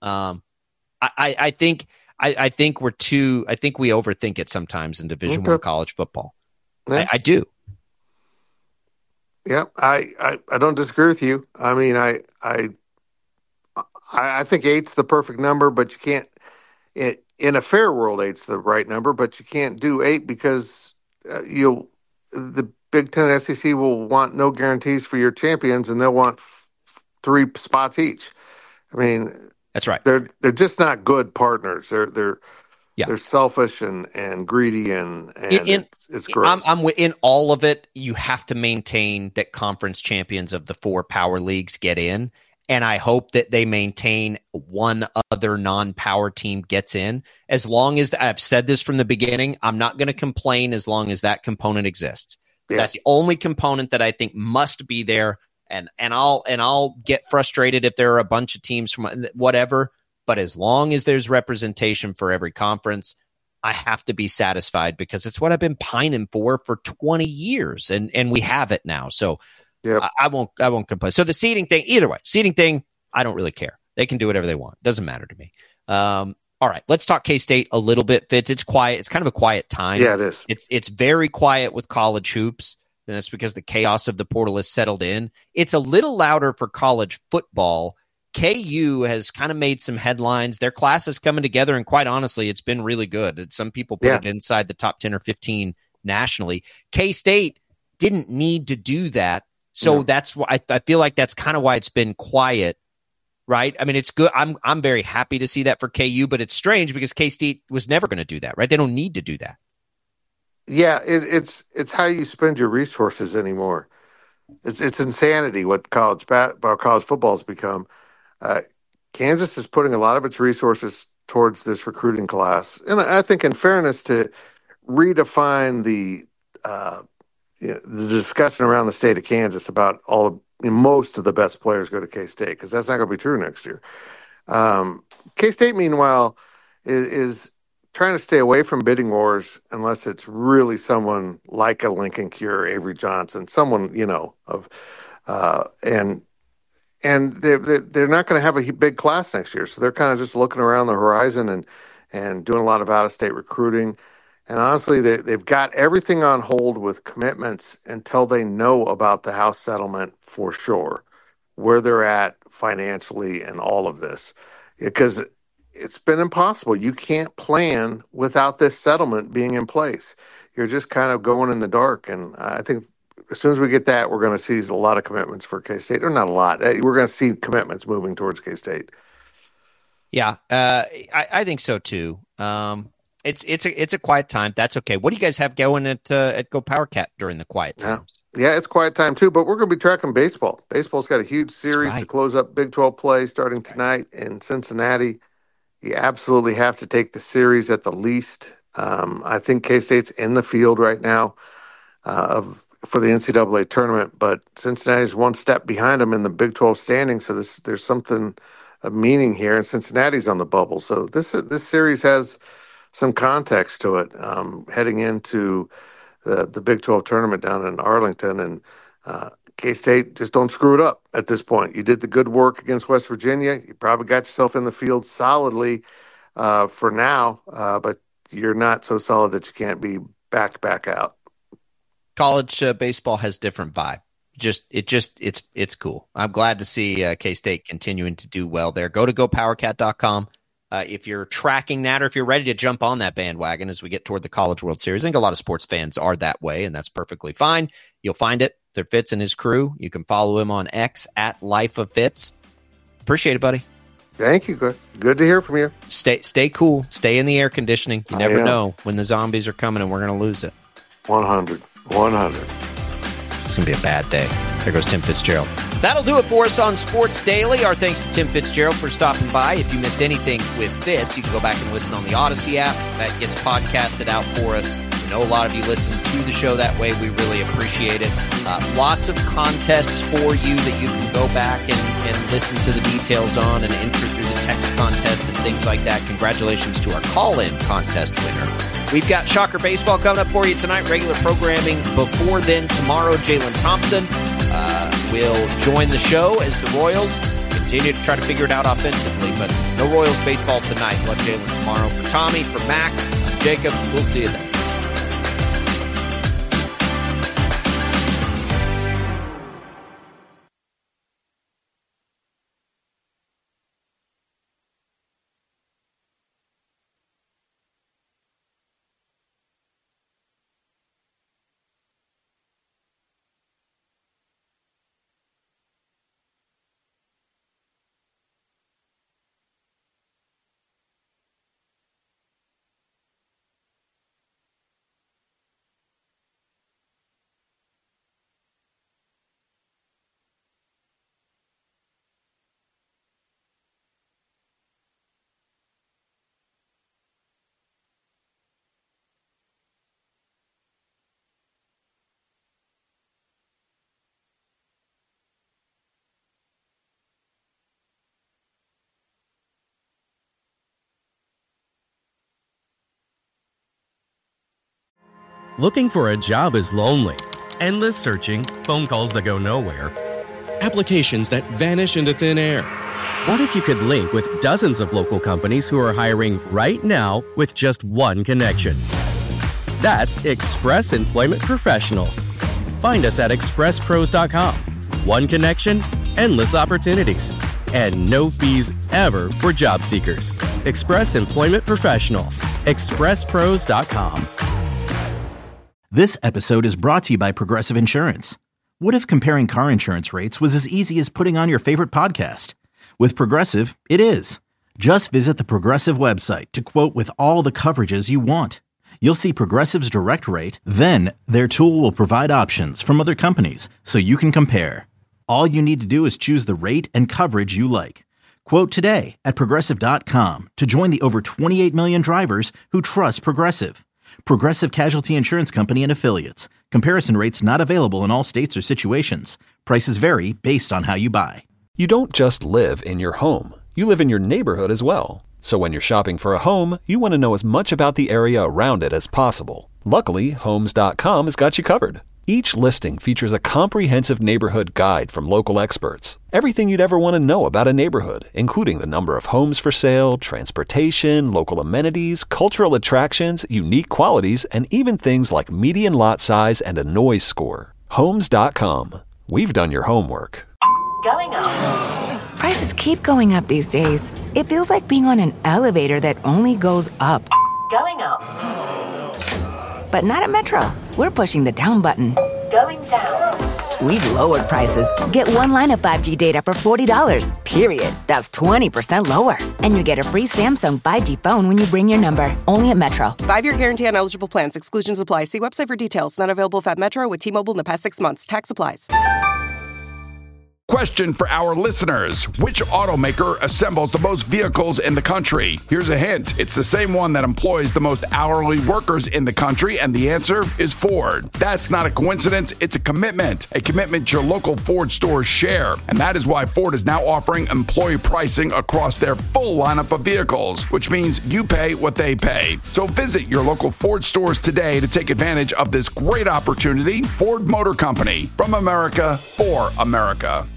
I think we overthink it sometimes in Division I college football. Yeah. I do. Yeah, I don't disagree with you. I mean, I think 8's the perfect number, but you can't. In a fair world, 8's the right number, but you can't do 8 because the Big Ten SEC will want no guarantees for your champions, and they'll want 3 spots each. I mean, that's right. They're just not good partners. They're selfish and greedy and it's gross. I'm in all of it. You have to maintain that conference champions of the 4 power leagues get in. And I hope that they maintain one other non-power team gets in. As long as I've said this from the beginning, I'm not going to complain as long as that component exists. Yeah. That's the only component that I think must be there. And I'll get frustrated if there are a bunch of teams from whatever. But as long as there's representation for every conference, I have to be satisfied, because it's what I've been pining for 20 years, and we have it now. So. Yep. I won't complain. So the seating thing, either way, I don't really care. They can do whatever they want. Doesn't matter to me. All right, let's talk K-State a little bit, Fitz. It's quiet. It's kind of a quiet time. Yeah, it is. It's very quiet with college hoops, and that's because the chaos of the portal has settled in. It's a little louder for college football. KU has kind of made some headlines. Their class is coming together, and quite honestly, it's been really good. Some people put it inside the top 10 or 15 nationally. K-State didn't need to do that. So that's why I feel like that's kind of why it's been quiet, right? I mean, it's good. I'm very happy to see that for KU, but it's strange because K-State was never going to do that, right? They don't need to do that. Yeah, it's how you spend your resources anymore. It's insanity what college football has become. Kansas is putting a lot of its resources towards this recruiting class. And I think in fairness to redefine the discussion around the state of Kansas about most of the best players go to K-State, because that's not going to be true next year. K-State, meanwhile, is trying to stay away from bidding wars unless it's really someone like a Lincoln Cure, Avery Johnson, someone, and they're not going to have a big class next year. So they're kind of just looking around the horizon and doing a lot of out-of-state recruiting. And honestly, they've got everything on hold with commitments until they know about the House settlement for sure, where they're at financially and all of this. Because it's been impossible. You can't plan without this settlement being in place. You're just kind of going in the dark. And I think as soon as we get that, we're going to see a lot of commitments for K-State. Or not a lot. We're going to see commitments moving towards K-State. Yeah, I think so too. It's a quiet time. That's okay. What do you guys have going at Go PowerCat during the quiet times? Yeah, it's quiet time too, but we're going to be tracking baseball. Baseball's got a huge series to close up Big 12 play starting tonight in Cincinnati. You absolutely have to take the series at the least. I think K-State's in the field right now for the NCAA tournament, but Cincinnati's one step behind them in the Big 12 standing, so there's something of meaning here, and Cincinnati's on the bubble. So this series has some context to it heading into the Big 12 tournament down in Arlington, and K-State, just don't screw it up at this point. You did the good work against West Virginia. You probably got yourself in the field solidly for now, but you're not so solid that you can't be back out. College baseball has different vibe. It's cool. I'm glad to see K-State continuing to do well there. Go to GoPowerCat.com. If you're tracking that, or if you're ready to jump on that bandwagon as we get toward the College World Series. I think a lot of sports fans are that way, and that's perfectly fine. You'll find it through Fitz and his crew. You can follow him on X at Life of Fitz. Appreciate it, buddy. Thank you. Good to hear from you. Stay cool. Stay in the air conditioning. You never know when the zombies are coming and we're going to lose it. 100. It's going to be a bad day. There goes Tim Fitzgerald. That'll do it for us on Sports Daily. Our thanks to Tim Fitzgerald for stopping by. If you missed anything with Fitz, you can go back and listen on the Odyssey app. That gets podcasted out for us. I know a lot of you listen to the show that way. We really appreciate it. Lots of contests for you that you can go back and listen to the details on and enter through the text contest and things like that. Congratulations to our call-in contest winner. We've got Shocker Baseball coming up for you tonight. Regular programming before then. Tomorrow, Jalen Thompson will join the show as the Royals continue to try to figure it out offensively. But no Royals baseball tonight. We'll have Jalen tomorrow. For Tommy, for Max, I'm Jacob. We'll see you then. Looking for a job is lonely. Endless searching, phone calls that go nowhere, applications that vanish into thin air. What if you could link with dozens of local companies who are hiring right now with just one connection? That's Express Employment Professionals. Find us at expresspros.com. One connection, endless opportunities, and no fees ever for job seekers. Express Employment Professionals. expresspros.com. This episode is brought to you by Progressive Insurance. What if comparing car insurance rates was as easy as putting on your favorite podcast? With Progressive, it is. Just visit the Progressive website to quote with all the coverages you want. You'll see Progressive's direct rate, then their tool will provide options from other companies so you can compare. All you need to do is choose the rate and coverage you like. Quote today at Progressive.com to join the over 28 million drivers who trust Progressive. Progressive Casualty Insurance Company and Affiliates. Comparison rates not available in all states or situations. Prices vary based on how you buy. You don't just live in your home. You live in your neighborhood as well. So when you're shopping for a home, you want to know as much about the area around it as possible. Luckily, Homes.com has got you covered. Each listing features a comprehensive neighborhood guide from local experts. Everything you'd ever want to know about a neighborhood, including the number of homes for sale, transportation, local amenities, cultural attractions, unique qualities, and even things like median lot size and a noise score. Homes.com. We've done your homework. Going up. Prices keep going up these days. It feels like being on an elevator that only goes up. Going up. But not at Metro. We're pushing the down button. Going down. We've lowered prices. Get one line of 5G data for $40, period. That's 20% lower. And you get a free Samsung 5G phone when you bring your number. Only at Metro. 5-year guarantee on eligible plans. Exclusions apply. See website for details. Not available at Metro with T-Mobile in the past 6 months. Tax applies. Question for our listeners. Which automaker assembles the most vehicles in the country? Here's a hint. It's the same one that employs the most hourly workers in the country, and the answer is Ford. That's not a coincidence. It's a commitment your local Ford stores share. And that is why Ford is now offering employee pricing across their full lineup of vehicles, which means you pay what they pay. So visit your local Ford stores today to take advantage of this great opportunity. Ford Motor Company, from America for America.